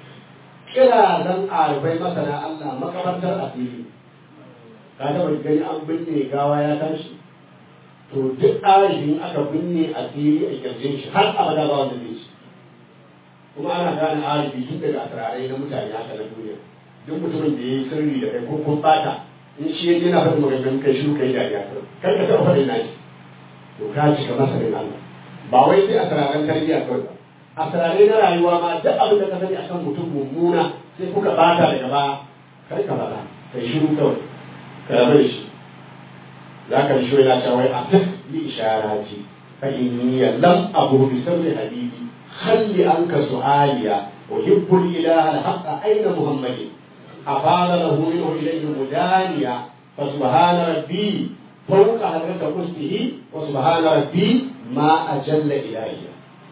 kirazan arbai masana Allah makamantar asiri ka taɓa gani an binne gawa ya tashi to duk arifin aka binne asiri a kirjin shi har abada ba wanda zai ci kuma ana gane arifi tun daga asirarai na mutane haka na duniya duk mutumin da ya yi sirri da kai ko kun bata in shi ya je na faɗin maganganun kai shiru kai dariya kar ka taɓa faɗin nashi to ka cika masarin Allah ba wai sai asiraran tarbiyya kawai ba asirarai na rayuwa ma duk abin da ka sani akan mutum mummuna sai kuka bata daga baya kar ka faɗa kai shiru kawai ka rabu da shi za ka shi yana cewa wai a tafi isharati fa inni lam abu bi sirri habibi khalli anka su'aliya uhibbu al-ilaha al-haqqa ayna muhammadin afala lahu minhu ilayhi mudaniya fa subhana rabbi fawqa hadrata kursihi wa subhana rabbi ma ajalla ilahiya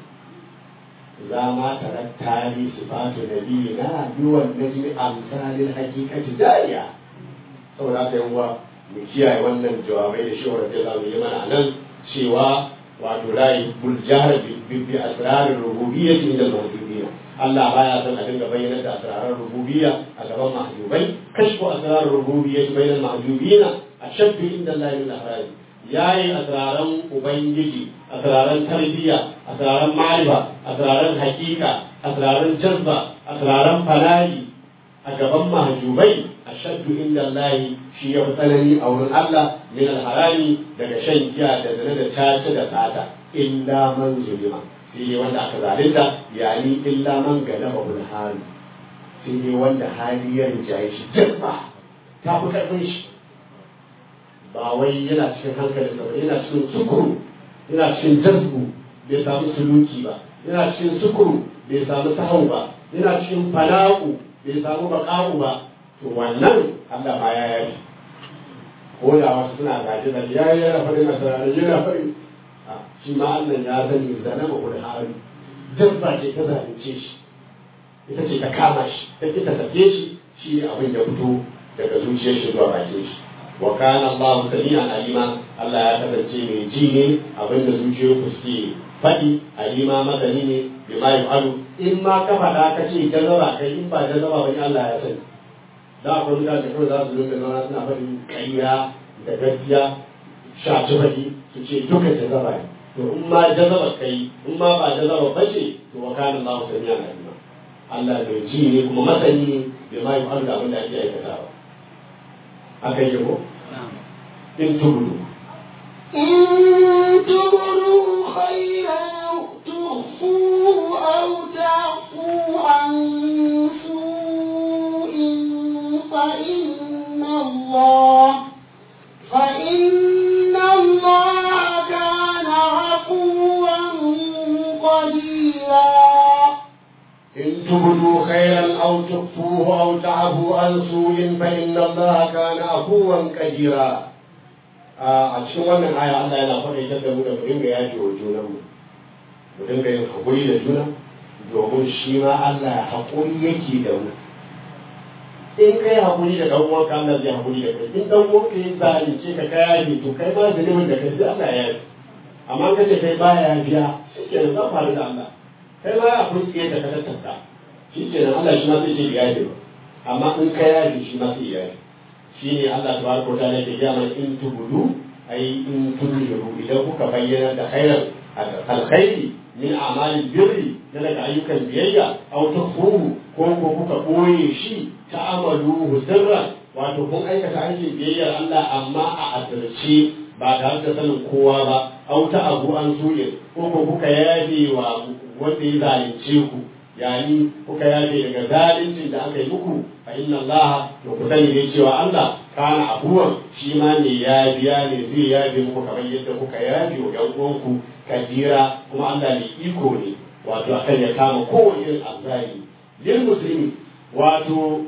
za ma tarattani sifatu nabiyina biwan najmi amsalil haqiqati dariya saboda haka yan uwa mu kiyaye wannan jawabai da shawara da za mu yi mana nan cewa wato rai bul jahar bi asrarir rububiyyah inda al-mahjubiyya Allah baya son a dinga bayyana da asrarar rububiyya a gaban mahjubai kashfu asrarar rububiyyah bainal mahjubina ashaddu inda Allah min al-ahraj yayi asraran ubangiji asraran tarbiyya asraran ma'rifa asraran hakika asraran jazba asraran falahi a gaban mahjubai ashaddu inda Allah shi ya fi tsanani a wurin Allah min al-harami daga shan giya da zina da caca da tsada illa man zulima sai ne wanda aka zalunta yani illa man galaba bil hali sai ne wanda hali ya rinjaye shi jabba ta fi karfin shi ba wai yana cikin hankalin sa ba yana cikin sukuru yana cikin jazbu bai samu suluki ba yana cikin sukuru bai samu sahau ba yana cikin fala'u bai samu baka'u ba to wannan Allah ma ya yafi ko da wasu suna gaji da ya yi yana faɗin a sarari yana faɗin shi ma Allah ya sani zana ma wani hali jazba ce ta zalunce shi ita ce ta kama shi ta ki ta sake shi shi ne abin ya fito daga zuciyar shi zuwa bakin shi wa kana Allah sami'an alima Allah ya kasance mai ji ne abin da zuciyar ku suke faɗi alima masani ne bi ma yu'alu in ma ka faɗa ka ce jazaba kai in ba jazaba ba ne Allah ya sani da akwai mutane kawai za su rinka zama suna faɗin ƙarya da gaskiya shaci faɗi su ce duka jazaba ne to in ma jazaba kai in ma ba jazaba ba ce to wa kana Allah sami'an alima Allah bai ji ne kuma masani ne bai ma yi faru da abin da ake aikatawa haka yi ko in tubudu إن تبدوا خيرا تخفوه أو تعفوا عن سوء فإن الله كان عفوا قديرا in تبدوا خيرا أو تخفوه أو تعفوا عن سوء فإن الله كان عفوا قديرا. a cikin wannan aya Allah yana faɗaitar da mu da mu dinga yaji wa junanmu, mu dinga yin haƙuri da juna, domin shi ma Allah haƙuri yake da mu. In kai haƙuri da ɗan uwanka Allah zai haƙuri da kai. In ɗan uwanka ya zalunce ka ka yaji to kai ma zunubin da kai sai Allah ya yaji. Amma ka ce kai baya yafiya shi ke nan faru da Allah. Kai ma akwai tsiye da ka tattata shi ke nan Allah shi ma sai ce ya yaji ba. Amma in ka yaji shi ma sai ya yaji. Shi ne Allah tabaraka wa ta'ala ke gaya mana in tubudu ai in tunziru idan kuka bayyana da khairan alkhairi min a'malil birri na daga ayyukan biyayya aw tukhfuhu ko kuka boye shi ta'amaluhu sirran wato kun aikata aikin biyayyar Allah amma a asirce ba tare da sanin kowa ba aw ta'abu an su'in ko kuka yafe wa wanda ya zalunce ku yani kuka yafe daga zaluncin da aka yi muku fa inna Allah to ku sani ne cewa Allah kana abuwan shi ma ne ya biya ne zai yafe muku kamar yadda kuka yafe wa ƴan uwanku kadira kuma Allah ne iko ne wato akan ya kama kowane irin azzali lil muslimi wato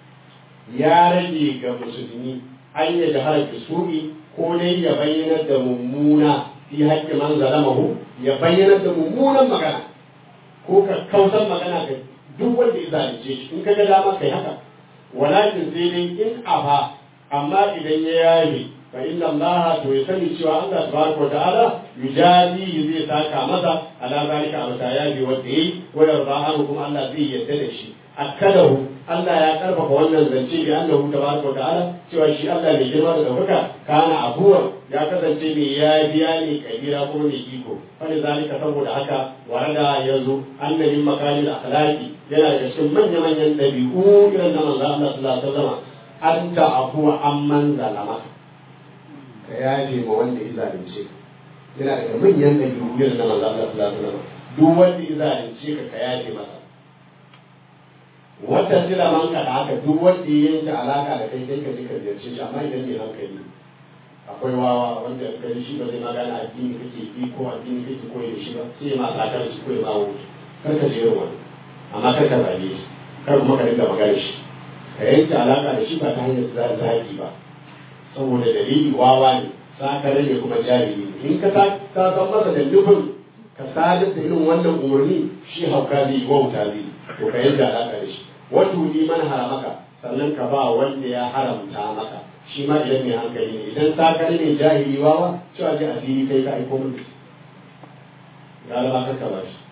ya rage ga musulmi an yi da harfi su'i ko dai ya bayyana da mummuna fi haƙƙi man zalamahu ya bayyana da mummunan magana ko ka kausan magana ga duk wanda ya zalunce shi in ka ga dama kai haka walakin sai dai in afa amma idan ya yaye fa inna Allah to ya sani cewa Allah subhanahu wa ta'ala yujazi zai saka masa ala zalika abata yabi wanda yayi wa yarda kuma Allah zai yarda da shi akadahu Allah ya karfafa wannan zance bi annahu tabaraka wa ta'ala cewa shi Allah mai girma da daukaka kana abuwa ya kasance mai yabiya ne kabira ko mai iko wani zalika saboda haka warada yazo annabi makalil akhlaqi yana da cikin manyan dabi'u irin na manzo Allah sallallahu alaihi wasallam anta afuwa amman zalama ka yaje ma wanda ya zalunce yana da manyan dabi'u irin na manzo Allah sallallahu alaihi wasallam duk wanda ya zalunce ka yaje masa wata sila man ka da haka duk wanda ya yanke alaka da kai sai ka je ka ziyarce shi amma idan ne hankali akwai wawa wanda ka shi ba zai magana addini kake yi ko addini kake koyi da shi ba sai ma sakar shi koyi ma wuce kar ka je wani amma kar ka zage shi kar kuma ka dinga magana shi ka yanke alaka da shi ba ta hanyar zaki ba saboda dalili wawa ne sakare ne kuma jahili ne in ka san masa da nufin ka sadar da irin wannan umarni shi hauka zai yi wauta zai to ka yanke alaka da shi wato ni man haramaka sannan ka ba wanda ya haramta maka shi ma idan mai hankali ne idan sakare ne jahili wawa cewa ji asiri kai ka aiko mun ga ba ka ba shi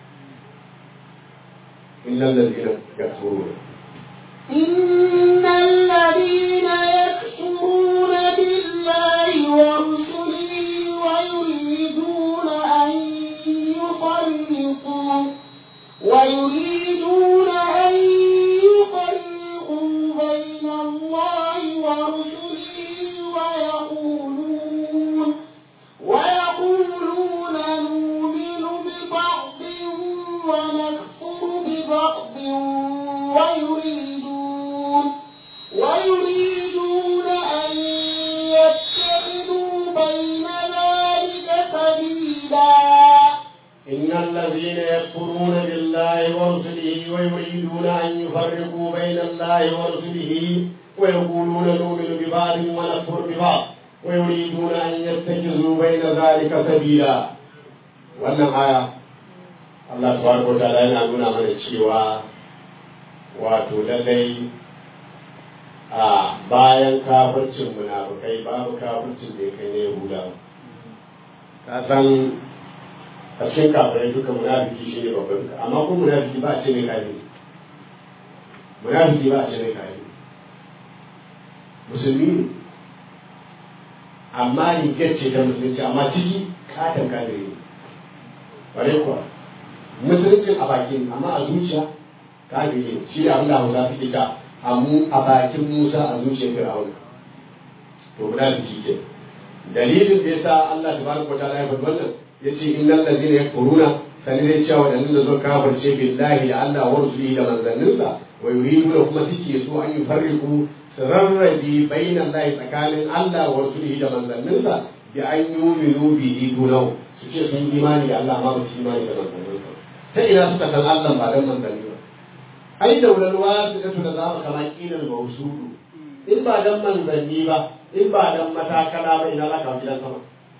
innal ladina yakfuruna innal ladina yakfuruna billahi wa rusulihi wa yuriduna an yufarriqu ويريدون أن يفرقوا بين الله ورسله ويقولون نؤمن ببعض ونكفر ببعض ويريدون أن يتخذوا بين ذلك سبيلا إن الذين يكفرون بالله ورسله ويريدون أن يفرقوا بين الله ورسله ويقولون نؤمن ببعض ونكفر ببعض ويريدون أن يتخذوا بين ذلك سبيلا. wannan aya Allah subhanahu wa ta'ala yana nuna mana cewa wato lallai a bayan kafircin munafikai babu kafircin da ya kai na Yahudawa. Ka san a cikin kafirai duka munafiki shi ne babban duka amma kuma munafiki ba a ce mai kafiri munafiki ba a ce mai kafiri musulmi ne amma rigar ce ta musulunci amma ciki katon kafiri ne bare kuwa musuluncin a bakin amma a zuciya kafiri ne shi ne abin da hausa suke ta a bakin Musa a zuciyar Fir'auna to munafiki ke dalilin da yasa Allah tabaraka wa ta'ala ya faɗi wannan yace innal ladina yakfuruna sani dai cewa wadannan da suka kafirce billahi da Allah wa rusulihi da manzanninsa wa yuriduna kuma suke so an yufarriqu sirarrabi bainan lahi tsakanin Allah wa rusulihi da manzanninsa bi an yuminu bihi dunahu su ce sun imani da Allah ma ba su imani da manzanninsa ta ina suka san Allah ba dan manzanni ba ai daular wasu da tuna zama kamar ƙinar mausudu in ba dan manzanni ba in ba dan matakala ba ina za ka hau gidan sama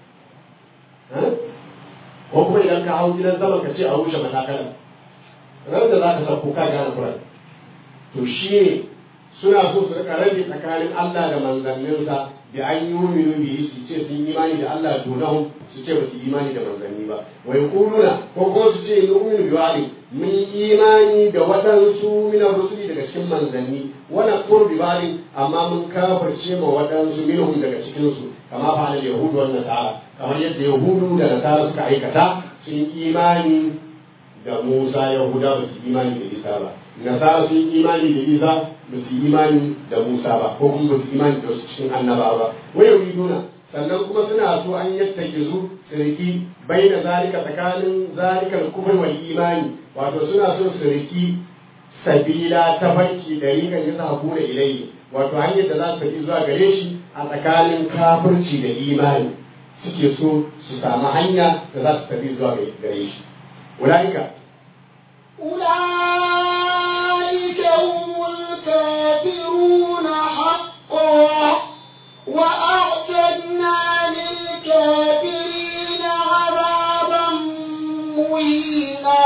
ko kuma idan ka hau gidan sama ka ce a rushe matakalan ran da za ka sauko ka gane kuran to shi ne suna so su rika rabe tsakanin Allah da manzanninsa da an yi muminu biyu su ce sun imani da Allah dunahum su ce ba su imani da manzanni ba wai kuluna ko kuma su ce nu'minu bi wa'di mun imani da waɗansu minar rusuli daga cikin manzanni wala qur bi wa'di amma mun kafirce ma waɗansu minhum daga cikin su kama fa al yahudu wan nasara kamar yadda yahudu da nasara suka aikata sun imani da Musa yahuda ba su imani da Isa ba nasara sun imani da Isa ba su imani da Musa ba ko kuma ba su imani da wasu cikin annabawa ba wai yuriduna sannan kuma suna so an yattake zu sirki bai da zalika tsakanin zalikal kufr wal imani wato suna so sirki sabila ta banki da rikan ya sa hakura ilayhi wato hanyar da za su tafi zuwa gare shi a tsakanin kafirci da imani suke so su samu hanya da za su tafi zuwa gare shi ulaika أولئك هم الكافرون حقا وأعتدنا للكافرين عذابا مهينا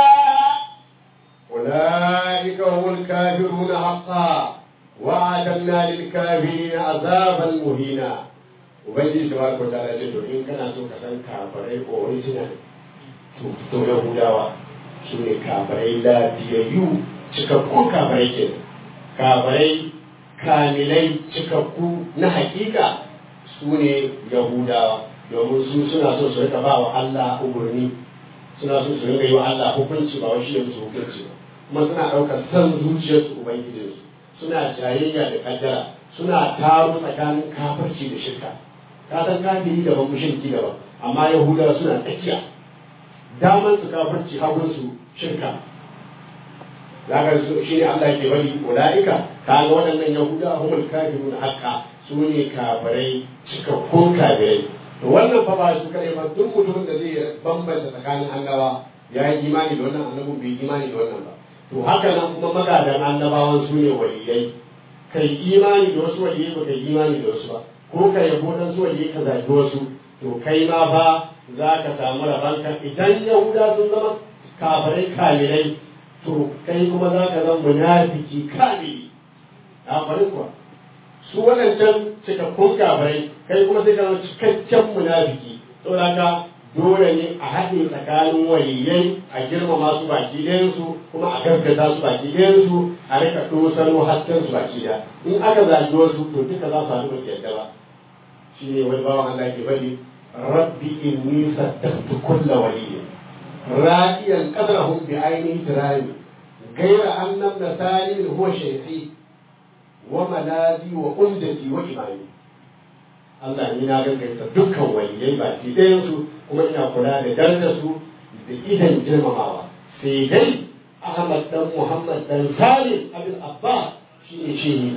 أولئك هم الكافرون حقا وأعتدنا للكافرين عذابا مهينا ubangiji tabaraka wa ta'ala ce to in kana so ka san kafirai original to yahudawa su ne kafirai lafiyayyu cikakkun kafirai ke kafirai kamilai cikakku na hakika su ne yahudawa domin su suna so su rika ba wa Allah umarni suna so su rika yi wa Allah hukunci ba wa shi ya musu hukunci ba kuma suna ɗaukar san zuciyarsu ubangijinsu suna jayayya da kaddara suna taro tsakanin kafirci da shirka ka san kafiri daban mushriki daban amma yahudawa suna tsakiya daman su kafirci hagun su shirka zaka shi ne Allah ke bari ulaika kaga waɗannan yahudawa humul kafirun haqqa su ne kafirai cikakkun kafirai to wannan fa ba su kare ba duk mutumin da zai bambanta tsakanin annaba ya yi imani da wannan annabin bai imani da wannan ba to haka nan kuma magadan annabawan su ne waliyai kai imani da wasu waliyai ba kai imani da wasu ba ko ka yabo dan su waliyai ka zagi wasu to kai ma fa za ka samu rabanka idan yahuda sun zama kafirai kamirai to kai kuma za ka zama munafiki kamili a farin kuwa su waɗancan cikakkun kafirai kai kuma sai ka zama cikakken munafiki saboda ka dole ne a haɗe tsakanin waliyai a girmama su baki ɗayansu kuma a gaskata su baki ɗayansu a rika ɗosano hasken su baki ɗaya in aka zagi wasu to duka za su haɗu ba yadda ba shi ne wani bawan Allah ke bari rabbi inni saddaqtu kulla waliyyin ra'iyan qadrahum bi ainihi tirani ghayra anna nasali huwa shaykhi wa malazi wa umdati wa imani Allah ni na gaskata dukkan waliyai baki ɗayan su kuma ina kula da darajar su da idan girmamawa sai dai Ahmad dan Muhammad dan Salim Abdul Abbas shine shehi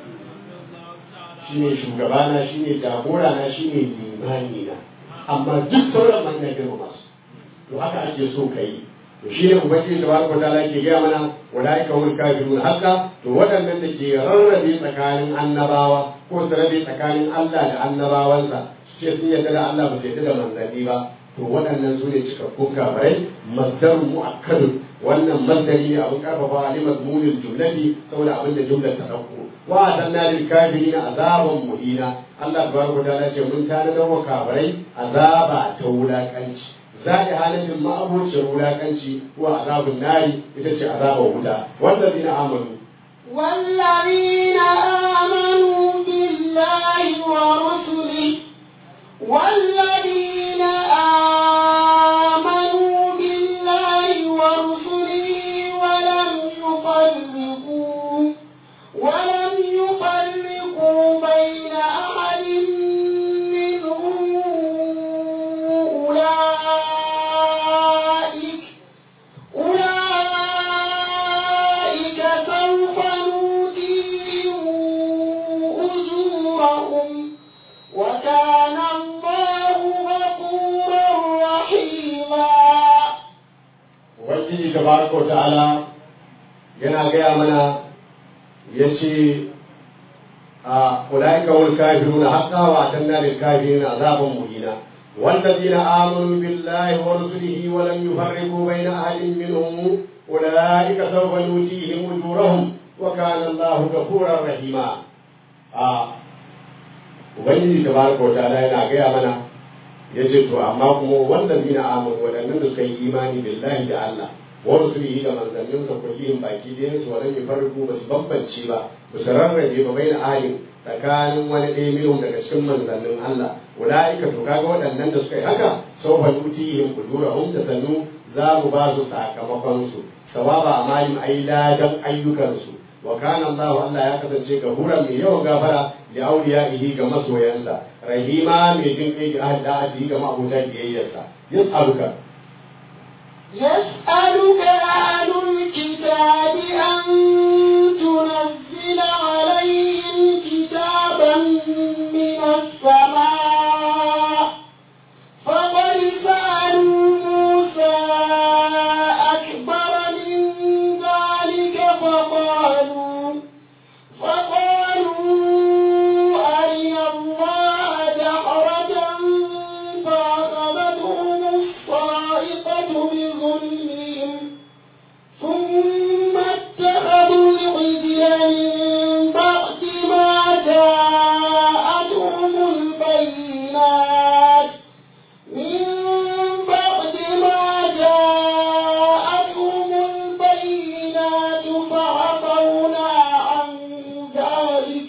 shine shugabana shine jagorana shine limani na amma duk sauran man na girmama su to haka ake so kai to shine ubangiji tabaraka ta'ala ke gaya mana walaika hum kafirun haka to waɗannan da ke rarrabe tsakanin annabawa ko su rabe tsakanin Allah da annabawansa su ce sun yarda da Allah ba su yarda da manzanni ba to waɗannan su ne cikakkun kafirai masdarun mu'akkadun wannan masdari ne abin karfafa ne mazmunin jumlati saboda abin da jumlar ta dauko wa atanna lil kafirin azaban muhina Allah tabaraka ta'ala ce mun tanadar wa kafirai azaba ta wulakanci zai halatin ma'abucin wulakanci wa azabun nari ita ce azaban wuta wallazina amanu والذين آمنوا بالله ورسله والذين آمنوا بالله ورسله ولم يفرقوا بين أحد منهم أولئك سوف نؤتيهم أجورهم وكان الله غفورا رحيما. ubangiji tabaraka wa ta'ala yana gaya mana yace أولئك هم الكافرون حقا وأعتدنا للكافرين عذابا مهينا والذين آمنوا بالله ورسله ولم يفرقوا بين أحد منهم أولئك سوف نؤتيهم أجورهم وكان الله غفورا رحيما Ubangiji tabaraka wa ta'ala yana gaya mana yace to amma kuma wallazina amanu wadannan da suka yi imani billahi da Allah wa rusulihi da manzanninsa kullihim baki ɗayan su wadan yufarriqu ba su bambance ba ba su rarrabe ba bai na ayin tsakanin wani ɗaya minhum daga cikin manzannin Allah ulaika to kaga waɗannan da suka yi haka sawfa nutihim ujurahum da sannu za mu ba su sakamakon su sawaba amalin ay ladan ayyukan su wa kana Allah ya kasance gafuran mai yawan gafara da auliyaihi ga masoyansa rahima mai jin kai ga ahli ga ma'abuta biyayyarsa yas'aluka يسألك أهل الكتاب أن تنزل عليهم كتابا من السماء فقد سألوا موسى أكبر من ذلك فقالوا أرنا الله جهرة فأخذتهم الصاعقة بظلمهم ثم اتخذوا العجل من بعد ما جاءتهم البينات فعفونا عن ذلك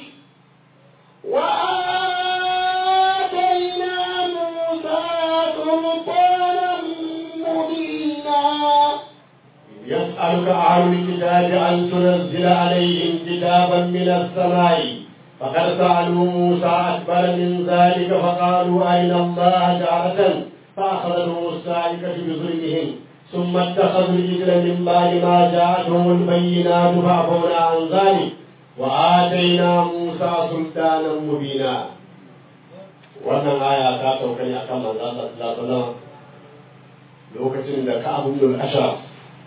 وآتينا موسى سلطانا مبينا يسألك أهل الكتاب أن تنزل عليهم كتابا من السماء فقد سألوا موسى أكبر من ذلك فقالوا أرنا الله جهرة فأخذتهم الصاعقة بظلمهم ثم اتخذوا العجل من بعد ما جاءتهم البينات فعفونا عن ذلك وآتينا موسى سلطانا مبينا. wannan aya ta sauka ne akan manzo Allah sallallahu alaihi wasallam lokacin da Ka'ab ibn al-Ashraf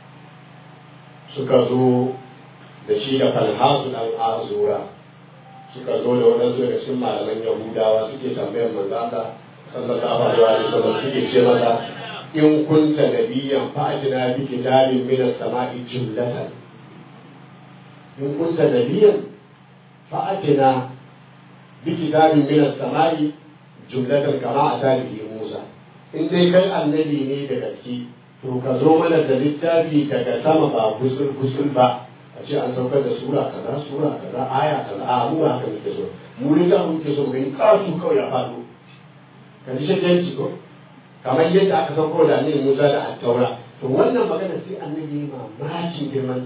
suka zo da shi da Falhasu dan Azura suka zo da wadansu daga cikin malaman Yahudawa suke tambayar manzo Allah sallallahu alaihi wasallam suke ce masa in kunta nabiyyan fa'atina bi kitabin min as-sama'i jumlatan in kunta nabiyyan fa'atina bi kitabin min as-sama'i jumlatan kama atani Musa in dai kai annabi ne da gaske to ka zo mana da littafi daga sama ba gusul ba a ce an saukar da sura kaza aya kaza a mu haka muke so mu ne za mu ke so gani kasu kawai ya faɗo ka ji shakenci ko kamar yadda aka sauko da annabi Musa da Attaura to wannan magana sai annabi mamakin girman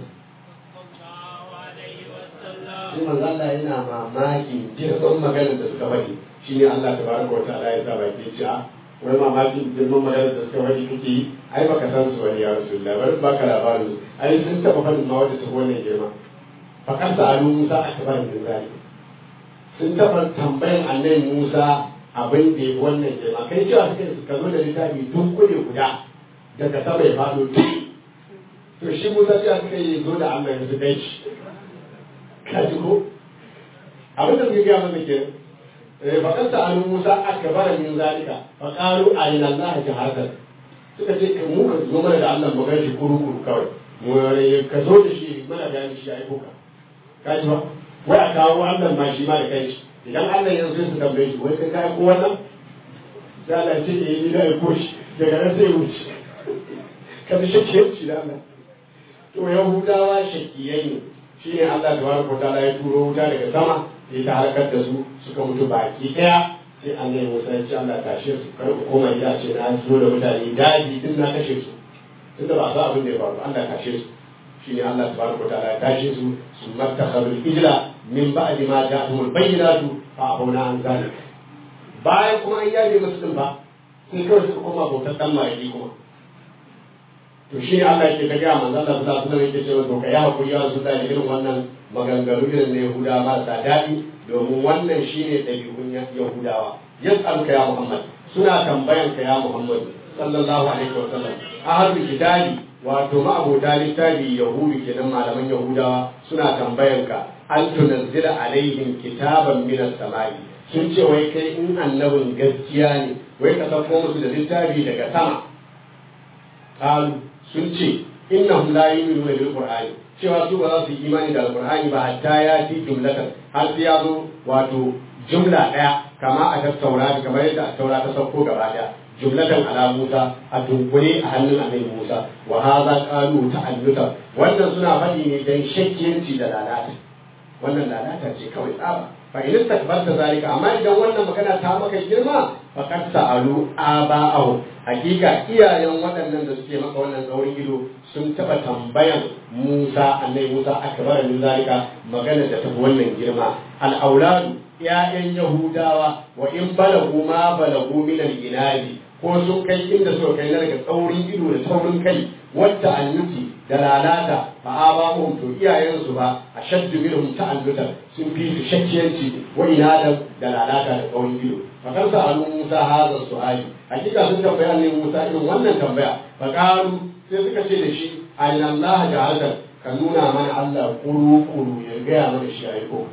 sai manzo Allah yana mamakin girman maganar da suka faɗi shine Allah tabaraka wa ta'ala ya sa baki ci a wai mamakin girman maganar da suka faɗi kake yi ai baka san su wani ya Rasulullah bari baka labarin su ai sun taɓa faɗin ma wanda ta wannan girma fakar da alu Musa akbar min zalik sun taɓa tambayan annabi Musa abin da ya wannan girma kai cewa suka ka zo da littafi duk kule guda daga sama ya faɗo to shi Musa cewa suka yi zo da Allah ya su kai shi ka ji ko abin da suka gaya masa ke fakan sa anu Musa akbar min zalika fa qalu arina Allah jaharatan suka ce mu ka zo mana da Allah mu ganshi kuru kawai mu ka zo da shi mana bayani shi ai kuka ka ji ba wai a kawo Allah ma shi ma da kai idan Allah yanzu su tambaye shi wai kai ko wannan sai Allah ce ni da ko shi daga nan sai wuce ka bi shi da Allah to Yahudawa shakiyai ne shine Allah tabaraka ta'ala ya turo wuta daga sama sai ta halakar da su suka mutu baki daya sai Allah Musa ya ce Allah tashe su kar ku koma gida ce na zo da mutane daji din na kashe su tunda ba za abin da ya faru Allah tashe su shine Allah tabaraka ta'ala ya tashe su su mattakhadul ijla min ba'di ma ja'ahumul bayyinatu fa abuna an zalik bayan kuma an yaje musu din ba sai kawai suka koma bautar dan mariki kuma to shi Allah yake ta gaya manzo Allah sallallahu alaihi wasallam yake cewa to kai hakuri ya rasu da irin wannan maganganu irin na Yahudawa marasa daɗi domin wannan shine ɗabi'un Yahudawa yas'aluka ya Muhammad suna tambayan ka ya Muhammad sallallahu alaihi wasallam ahlul kitabi wato ma'abota littafi yahudu kenan malaman yahudawa suna tambayanka an tunazzila alaihim kitaban minas samai sun ce wai kai in annabin gaskiya ne wai ka sauko musu da littafi daga sama qalu sun ce innahum la yu'minuna bil qur'ani cewa su ba za su yi imani da alqur'ani ba hatta ya ti jumlatan har sai ya zo wato jumla daya kama a tattaura kamar yadda taura ta sauko gaba daya jumlatan ala Musa a dunkule a hannun annabi Musa wa hadha qalu ta'alluta wannan suna faɗi ne dan shakkiyanci da lalata wannan lalata ce kawai tsaba fa in istakbarta zalika amma idan wannan magana ta maka girma fa qad sa'alu aba'ahu hakika iyayen waɗannan da suke maka wannan tsaurin ido sun taɓa tambayan Musa annabi Musa akbar min zalika magana da tafi wannan girma al-auladu ya'yan Yahudawa wa in balagu ma balagu min al-inabi ko sun kai inda suka kai na daga tsaurin ido da taurin kai wadda annuti da lalata fa abahum to iyayensu ba a shaddu minhum ta'allutan sun fi su shakkiyanci wa inadan da lalata da tsaurin ido fa kan sa annu Musa hadha su'ali hakika sun tambayi annabi Musa irin wannan tambaya fa qalu sai suka ce da shi aina Allah ja'alaka ka nuna mana Allah kuru ya gaya mana shi aiko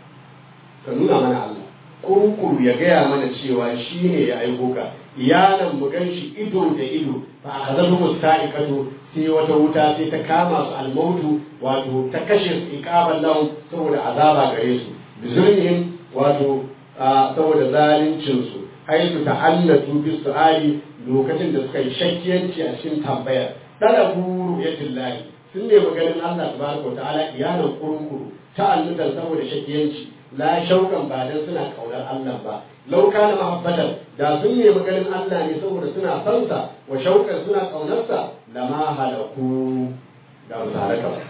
ka nuna mana Allah kuru ya gaya mana cewa shi ne ya aiko ka iyalan mu gan shi ido da ido fa akhadhu musta'ikatu sai wata wuta sai ta kama su almautu wato ta kashe su iqaban lahum saboda azaba gare su bizulmihim wato saboda zalincin su haitu ta'allatu bis su'ali lokacin da suka yi shakkiyanci a cikin tambayar talabu ru'yatillahi sun ne maganin Allah tabaraka ta'ala iyalan kurkuru ta'allutan saboda shakkiyanci la shaukan ba dan suna kaunar Allah ba lau kana mahabbatan da sun yi maganin Allah ne saboda suna son sa wa shaukan suna kaunarsa lama halaku da su halaka ba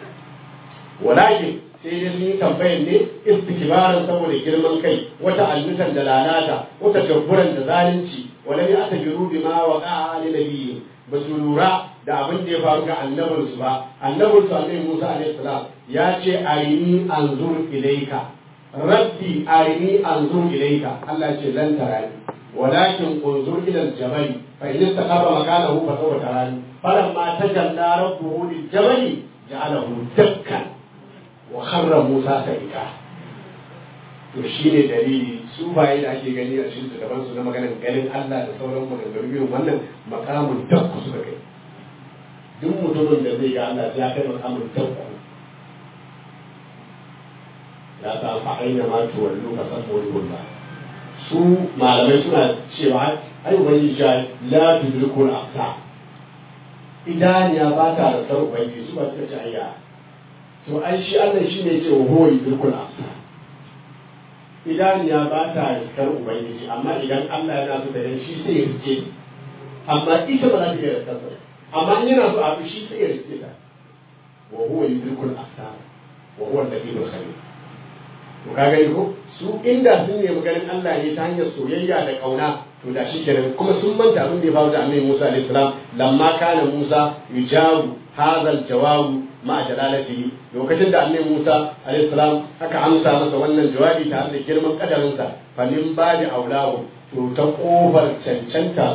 walakin sai dai sun yi tambayan ne istikbaran saboda girman kai wata allutan da lalata wata jabburan da zalunci wala ya atabiru bima waqa'a li nabiyyi ba su lura da abin da ya faru ga annabinsu ba annabinsu annabi Musa alaihi salam ya ce arini anzur ilayka rabbi arini anzur ilayka Allah ce lan tarani walakin unzur ila al-jabal fa in istaqama makanahu fa sawfa tarani falamma tajalla rabbuhu lil-jabal ja'alahu dakkan wa kharra Musa sa'ika to shine dalili su baye da ake gani a cikin gaban su na maganar ganin Allah da sauran maganganu irin wannan makamun dakku suka kai duk mutumin da zai ga Allah ya kai makamun dakku ya ta fa aina ma tuwallu ka san wajhullah su malamai suna cewa ai wani ja la tudrikul aqsa idan ya ba ta da sarau bai su ba suka ce ayya to ai shi Allah shine ce wa huwa yudrikul aqsa idan ya ba ta rikar ubangiji amma idan Allah yana so da shi sai ya rike amma ita ba za ta iya rikar sa amma in yana so a shi sai ya rike ta wa huwa yudrikul aqsa wa huwa al-latiful khabir to ka gani ko su inda sun nemi ganin Allah ne ta hanyar soyayya da kauna to da shi kenan kuma sun manta abin da ya faru da Annabi Musa alaihi salam lamma kana Musa yujabu hadha al-jawab ma jalalatihi lokacin da Annabi Musa alaihi salam aka amsa masa wannan jawabi tare da girman kadarinsa fa min ba'di aulahu to ta kofar cancanta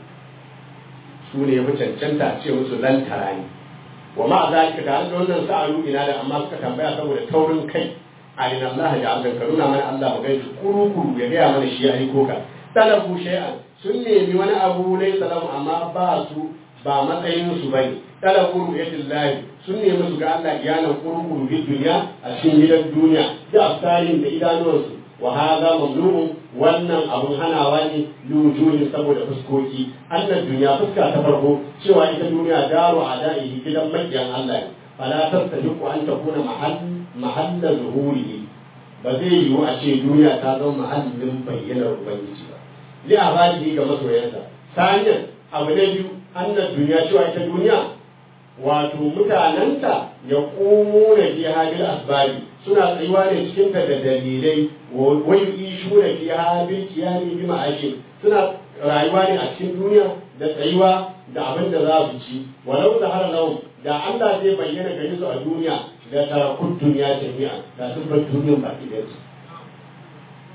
su ne ya fi cancanta ce musu lan tarani wa ma zalika da wannan sa'alu ina da amma suka tambaya saboda taurin kai ayin Allah ya abdan ka nuna mana Allah ba gaishe kuru ya gaya mana shi ya aiko ka talabu shay'an sun nemi wani abu lai salamu amma ba su ba matsayin su bane talabu ru'yatillahi sun nemi su ga Allah iyanan kuru bi duniya a cikin gidan duniya da afsarin da idanuwansu wa hadha mamnu'un wannan abun hanawa ne lujuhin saboda fuskoki annan duniya fuska ta farko cewa ita duniya daru ada'i gidan makiyan Allah ne fala tastahiqu an takuna mahalla zuhuri ba zai yiwu a ce duniya ta zama mahallin bayyanar ubangiji ba li abadi ga masoyansa sanyan abu na biyu annan duniya cewa ita duniya wato mutanenta ya komo na fi habil asbabi suna tsayuwa ne cikin da dalilai wai ishu na fi habil kiyami bi ma'ashi suna rayuwa ne a cikin duniya da tsayuwa da abin da za su ci walau da har lahum da Allah zai bayyana gare su a duniya da tarakun duniya jami'a da sun bar duniyar baki da su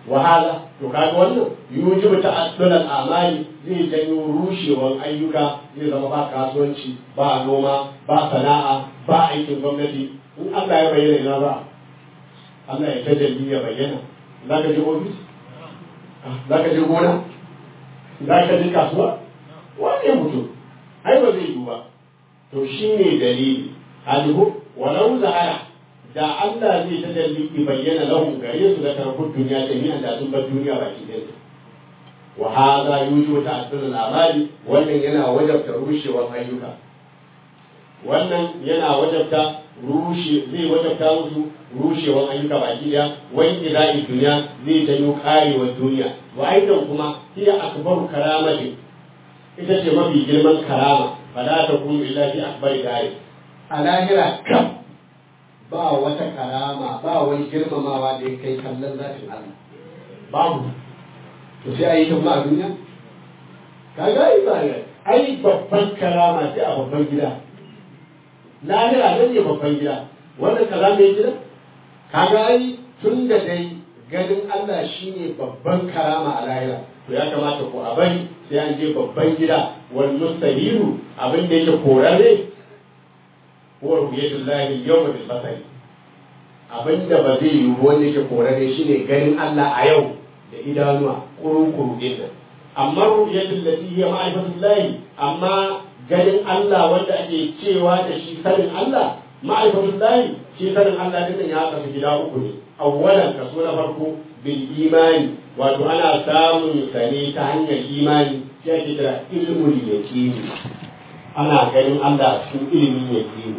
wahala to kaga wannan yujibu ta'addul al-amali zai janyo rushewan ayyuka, zai zama ba kasuwanci, ba noma, ba sana'a, ba aikin gwamnati. In Allah ya bayyana ina ba Allah ya tajalli ya bayyana, za ka je ofis, za ka je gona, za ka je kasuwa, wani ya mutu ai ba zai yi ba. To shi ne dalili alihu walau zahara da Allah zai tajalli ki bayyana lahum gare su da karfin duniya jami'an da sun bar duniya baki ɗaya. Wa hadha yujibu ta'addul al-amali, wannan yana wajabta rushewar ayyuka, wannan yana wajabta zai wajabta musu rushewar ayyuka baki ɗaya. Wani ilahi duniya zai janyo karewar duniya. Wa aidan kuma hiya akbaru karamatin, ita ce mafi girman karama. Fala takunu illa fi akbari dari. A lahira kam ba wata karama, ba wani girmamawa da ya kai kallon zatin Allah, babu. To sai a yi ta a duniya? Kaga yi ba ne, ai babban karama sai a babban gida. Lahira nan ne babban gida, wannan karama ya gida? Kaga ai tun da dai ganin Allah shine babban karama a lahira, to ya kamata ko a bari sai an je babban gida. Wal mustahilu, abin da yake korarre, huwa ru'yatullahi yawma bil basari. Abin da ba zai yi wanda yake korarre shine ganin Allah a yau da idanuwa kuru-kuru din nan. Amma ru'yatul lati hiya ma'rifatullahi, amma ganin Allah wanda ake cewa da shi sanin Allah, ma'rifatullahi, shi sanin Allah din ya kasu gida uku ne. Awwalan, kaso na farko bil imani, wato ana samun sane ta hanyar imani, shi ake kira ilmul yaqini. Ana ganin Allah a cikin ilimin yaqini.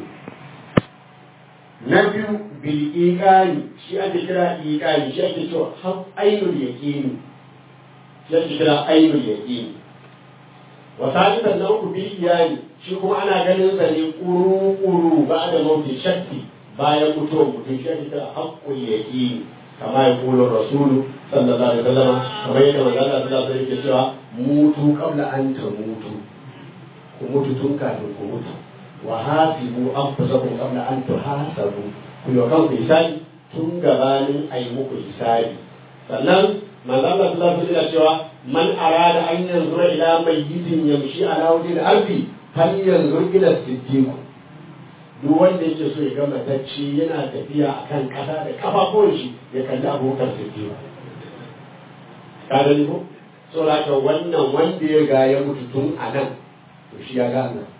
Na biyu bil iqani, shi ake kira iqani, shi ake cewa ainul yaqini, shi ake kira ainul yaqini. Wa salisan na uku bil iyani, shi kuma ana ganin sa ne kuru-kuru ba da mauti shakki, bayan mutuwar mutum, shi ake kira haqqul yaqini. Kama ya kula rasulu sallallahu alaihi wasallam, kamar yadda manzo Allah sallallahu alaihi wasallam yake cewa mutu qabla an tamutu, ku mutu tun kafin ku mutu. Wa hasibu anfusakum qabla an tuhasabu, ku yi kanku hisabi tun gabanin ayi muku hisabi. Sannan manzo Allah sallallahu alaihi wasallam cewa man arada an yanzura ila mayyitin yamshi ala wajhi al-ardi falyanzur ila siddiq. Duk wanda yake so ya ga matacce yana tafiya akan kasa da kafafuwan shi, ya kalli abokan siddiq. Ka gani ko? Saboda wannan wanda ya ga ya mutu tun a nan, to shi ya ga Allah.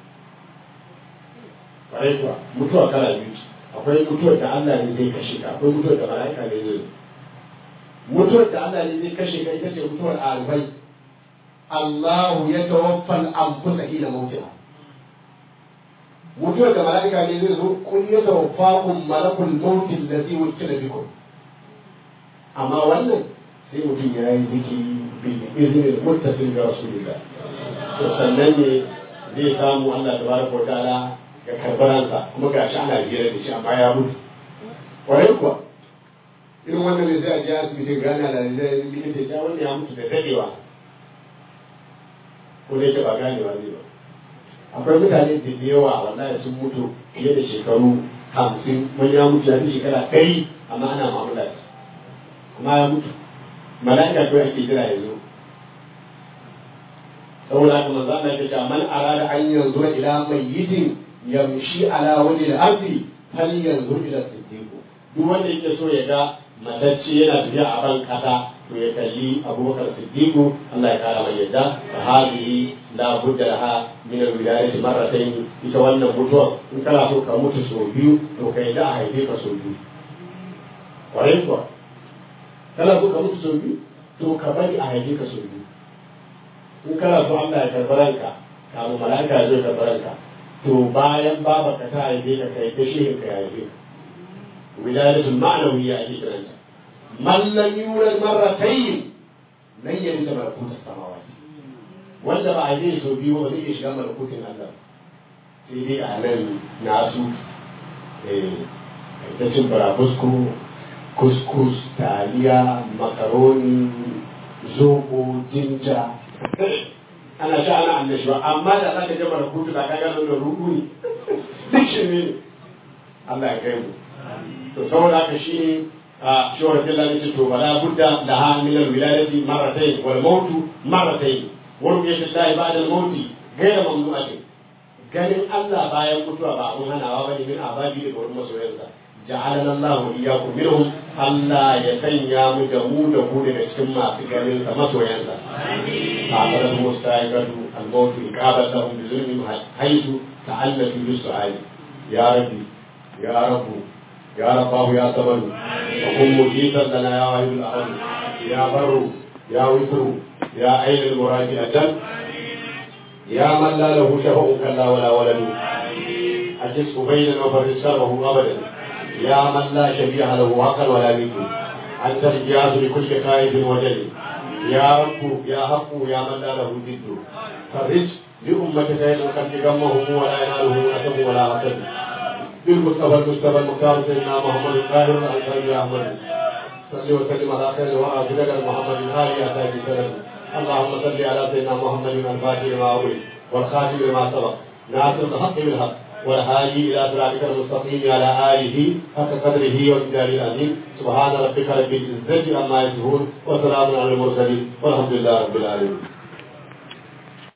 Kwarai kuwa, mutuwa kala biyu, akwai mutuwar da Allah ne zai kashe ka, akwai mutuwar da mala'ika ne zai. Mutuwar da Allah ne zai kashe ka ita ce mutuwar arifai. Allahu ya tawaffal anfusa hina mautiha. Mutuwar da mala'ika ne zai zo, kun ya tawaffakum malakul mauti allazi wukila bikum. Amma wannan sai mutum ya yi zikiri bil izinin muttasil ga rasulillah, to sannan ne zai samu Allah tabaraka wa ta'ala ga karbaransa, kuma ga shi ana biyar da shi amma ya mutu. Kwarai kuwa irin wannan ne zai ajiye asibiti gana da zai likita ya wanda ya mutu da dadewa, ko da yake ba ganewa zai ba. Akwai mutane da yawa wallahi sun mutu fiye da shekaru 50, wani ya mutu ya fi shekara 100 amma ana mu'amala da shi kuma ya mutu. Mala'ika kawai ake jira ya zo. Saboda haka manzo Allah ya ce man arada an yanzu ila mayyitin yamshi ala wajhi al-ardi falyanzur ila siddiq. Duk wanda yake so ya ga matacce yana tafiya a ban kasa, to ya kalli Abubakar Siddiq, Allah ya kara mai yadda. Fa hadihi la budda laha min al-wilayati marratayn. Ita wannan mutuwa in kana so ka mutu so biyu, to kai da a haife ka so biyu. Kwarai kuwa, kana so ka mutu so biyu, to ka bari a haife ka so biyu. In kana so Allah ya karɓi ranka, kamun mala'ika ya zo ya karɓi ranka, to bayan babarka ta haife ka kai ta shehin ka ya haife ka. Wilayatul ma'nawiyya ake kiranta. Man lam yulad marratayn lan yarisa malakutus samawati. Wanda ba a yi so biyu ba zai iya shiga malakutin Allah. Sai dai a nan nasu ta cin barabusku, kuskus, taliya, makaroni, zobo, jinja. Ana sha ana annashuwa, amma da za ka je malakutu da ka gano da ruɗu ne. Duk shi ne Allah ya kai mu. To saboda haka shi ne shi wa rabbil alamin to bala budda laha min al-wiladati marratayn wal mautu marratayn wa ru'yatullahi ba'da al-mauti ghayra mamnu'atin ganin Allah bayan mutuwa ba abun hanawa bane min ababi da wurin masoyansa ja'alana Allah wa iyyakum minhum Allah ya sanya mu da mu da ku daga cikin masu ganin sa masoyansa amin ta'ala mustaqadu al-maut iqabat lahum bi zulmihim haythu ta'allatu bi su'ali ya rabbi ya rabbu ya rabbahu ya sabaru wa kun mujitan lana ya wahidul ahad ya barru ya witru ya ainul muradi ajal يا من لا له شفع كلا ولا ولد أجسه بيننا وفرد سره أبدا يا من لا شبيه له حقا ولا مثل أنت الجهاز لكل خائف وجل يا رب يا حق يا من لا له ضد فرج لأمة خير الخلق غمهم ولا يناله نسب ولا حسد بالمصطفى المصطفى المختار سيدنا محمد القاهر الأنصاري يا أحمد صل وسلم على خير وآخر محمد الآلي أتاك سلام اللهم صل على سيدنا محمد الفاتح لما أولد والخاتم لما سبق ناصر الحق بالحق والهادي إلى صراطك المستقيم على آله حق قدره ومقداره العظيم سبحان ربك رب العزة عما يصفون وسلام على المرسلين والحمد لله رب العالمين